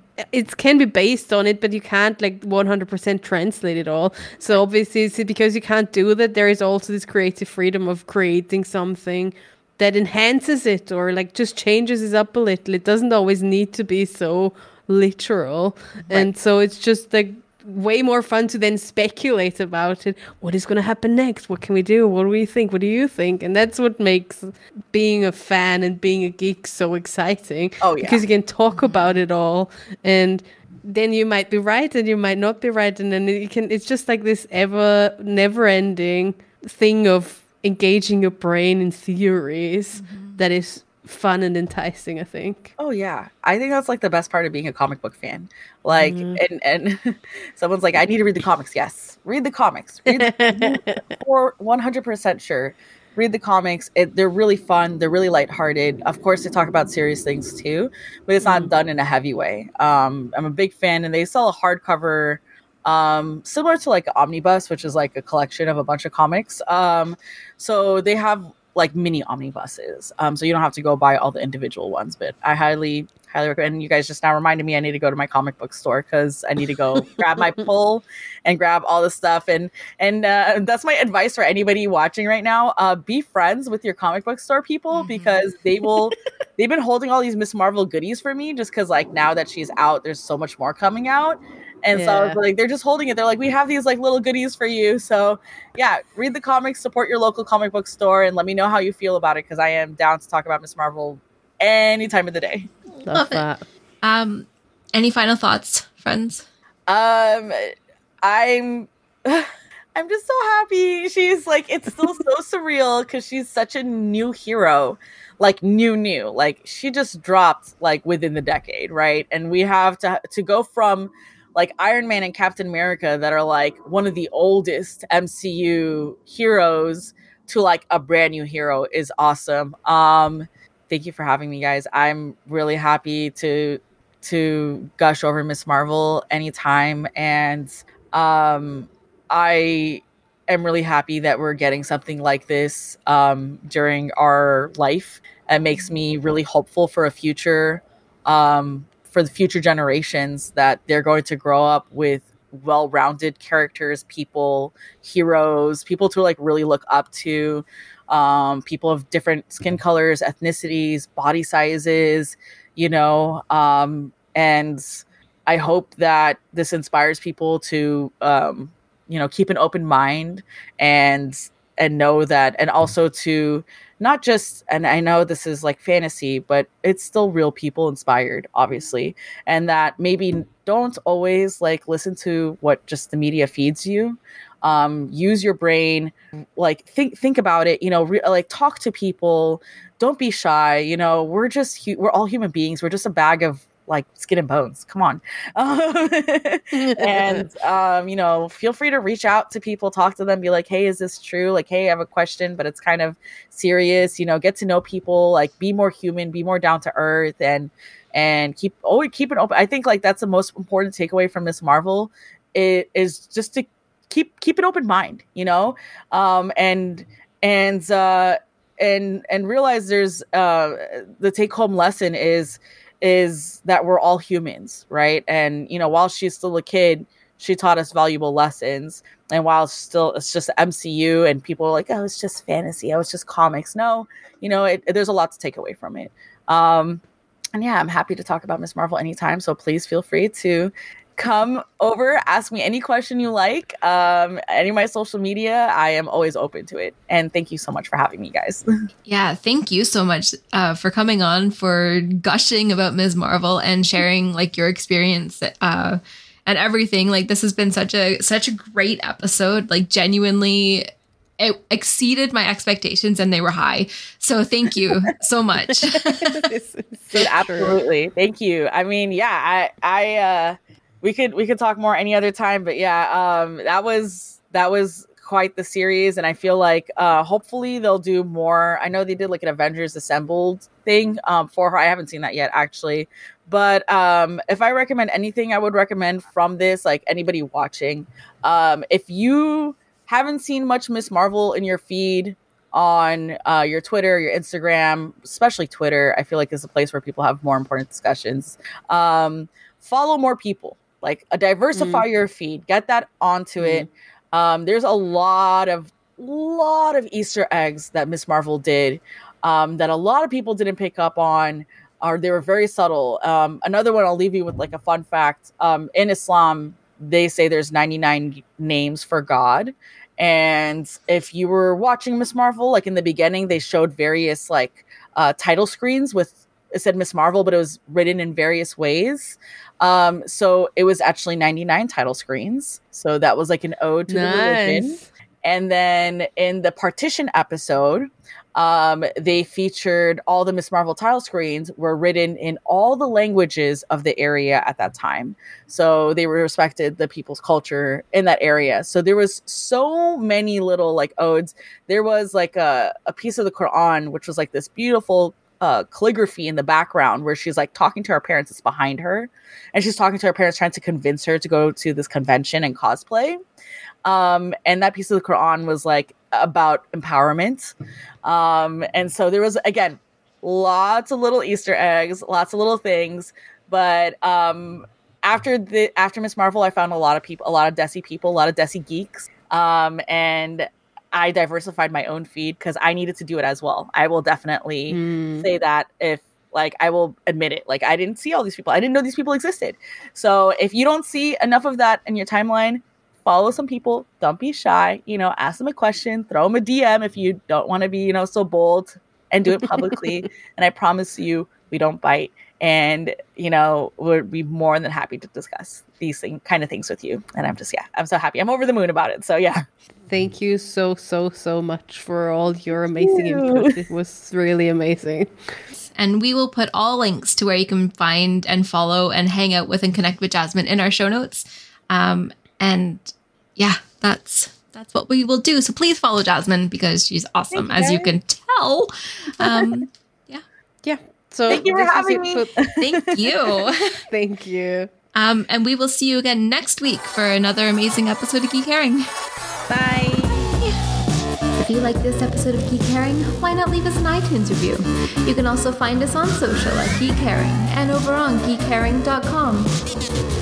it can be based on it, but you can't like one hundred percent translate it all. So obviously, it's because you can't do that, there is also this creative freedom of creating something that enhances it or like just changes it up a little. It doesn't always need to be so literal. Right. And so it's just like way more fun to then speculate about it. What is going to happen next? What can we do? What do we think? What do you think? And that's what makes being a fan and being a geek so exciting. Oh, yeah. Because you can talk about it all, and then you might be right and you might not be right. And then you can, it's just like this ever never ending thing of engaging your brain in theories mm-hmm. that is fun and enticing, I think. Oh yeah, I think that's like the best part of being a comic book fan. Like, mm. and and someone's like, I need to read the comics. Yes, read the comics. Read the, or one hundred percent sure, read the comics. It, they're really fun. They're really lighthearted. Of course, they talk about serious things too, but it's not mm. done in a heavy way. Um, I'm a big fan, and they sell a hardcover. Um, similar to like Omnibus, which is like a collection of a bunch of comics. Um, so they have like mini omnibuses. Um, so you don't have to go buy all the individual ones, but I highly, highly recommend. And you guys just now reminded me I need to go to my comic book store because I need to go grab my pull and grab all the stuff. And and uh, that's my advice for anybody watching right now. Uh, be friends with your comic book store people mm-hmm. because they will, they've been holding all these Miz Marvel goodies for me just because like now that she's out, there's so much more coming out. And yeah. so I was like, they're just holding it. They're like, we have these like little goodies for you. So yeah, read the comics, support your local comic book store, and let me know how you feel about it because I am down to talk about Miz Marvel any time of the day. Love, Love that. It. Um, any final thoughts, friends? Um, I'm, I'm just so happy. She's like, it's still so surreal because she's such a new hero. Like new, new, like she just dropped like within the decade, right? And we have to to go from like Iron Man and Captain America that are like one of the oldest M C U heroes to like a brand new hero is awesome. Um, thank you for having me, guys. I'm really happy to to gush over Miz Marvel anytime, and um, I am really happy that we're getting something like this um, during our life. It makes me really hopeful for a future. Um, for the future generations that they're going to grow up with well-rounded characters, people, heroes, people to like really look up to, um, people of different skin colors, ethnicities, body sizes, you know, um, and I hope that this inspires people to, um, you know, keep an open mind and, and know that, and also to not just, and I know this is like fantasy, but it's still real people inspired, obviously. And that maybe don't always like listen to what just the media feeds you. Um, use your brain, like think, think about it, you know, re- like talk to people, don't be shy. You know, we're just, hu- we're all human beings. We're just a bag of like skin and bones. Come on. Um, and, um, you know, feel free to reach out to people, talk to them, be like, hey, is this true? Like, hey, I have a question, but it's kind of serious, you know, get to know people, like be more human, be more down to earth, and, and keep, always keep it open. I think like that's the most important takeaway from Miz Marvel. It is just to keep, keep an open mind, you know? Um, and, and, uh, and, and realize there's, uh, the take home lesson is, is that we're all humans, right? And, you know, while she's still a kid, she taught us valuable lessons. And while it's still, it's just M C U and people are like, oh, it's just fantasy. Oh, it's just comics. No, you know, it, there's a lot to take away from it. Um, and yeah, I'm happy to talk about Miz Marvel anytime. So please feel free to come over, ask me any question you like. Um, any of my social media, I am always open to it. And thank you so much for having me, guys. Yeah, thank you so much uh, for coming on, for gushing about Miz Marvel and sharing like your experience uh, and everything. Like this has been such a such a great episode. Like genuinely, it exceeded my expectations and they were high. So thank you so much. So absolutely, thank you. I mean, yeah, I I. Uh, We could we could talk more any other time, but yeah, um, that was that was quite the series, and I feel like uh, hopefully they'll do more. I know they did like an Avengers Assembled thing um, for her. I haven't seen that yet, actually. But um, if I recommend anything, I would recommend from this, like anybody watching, um, if you haven't seen much Miz Marvel in your feed on uh, your Twitter, your Instagram, especially Twitter, I feel like is a place where people have more important discussions. Um, follow more people. Like a diversify mm. your feed, get that onto mm. it. Um, there's a lot of lot of Easter eggs that Miz Marvel did um, that a lot of people didn't pick up on, or they were very subtle. Um, another one, I'll leave you with like a fun fact. Um, in Islam, they say there's ninety-nine names for God. And if you were watching Miz Marvel, like in the beginning, they showed various like uh, title screens with, it said Miz Marvel, but it was written in various ways. Um, so it was actually ninety-nine title screens. So that was like an ode to nice. the religion. And then in the Partition episode, um, they featured all the Miz Marvel title screens were written in all the languages of the area at that time. So they respected the people's culture in that area. So there was so many little like odes. There was like a, a piece of the Quran, which was like this beautiful Uh, calligraphy in the background where she's like talking to her parents. It's behind her, and she's talking to her parents, trying to convince her to go to this convention and cosplay. Um, and that piece of the Quran was like about empowerment. Um, and so there was, again, lots of little Easter eggs, lots of little things. But um, after the after Miz Marvel, I found a lot of people, a lot of Desi people, a lot of Desi geeks, um, and I diversified my own feed because I needed to do it as well. I will definitely mm. say that if like, I will admit it. Like I didn't see all these people. I didn't know these people existed. So if you don't see enough of that in your timeline, follow some people. Don't be shy, you know, ask them a question, throw them a D M if you don't want to be, you know, so bold, and do it publicly. And I promise you, we don't bite. And, you know, we'll be more than happy to discuss these thing, kind of things with you. And I'm just, yeah, I'm so happy. I'm over the moon about it. So, yeah. Thank you so, so, so much for all your amazing input. It was really amazing. And we will put all links to where you can find and follow and hang out with and connect with Jasmine in our show notes. Um, and yeah, that's that's what we will do. So please follow Jasmine because she's awesome, as you can tell. Um, yeah. Yeah. So thank you for having me. For- Thank you. Thank you. Um, and we will see you again next week for another amazing episode of Geek Herring. Bye. If you like this episode of Geek Herring, why not leave us an iTunes review? You can also find us on social at Geek Herring and over on geek herring dot com.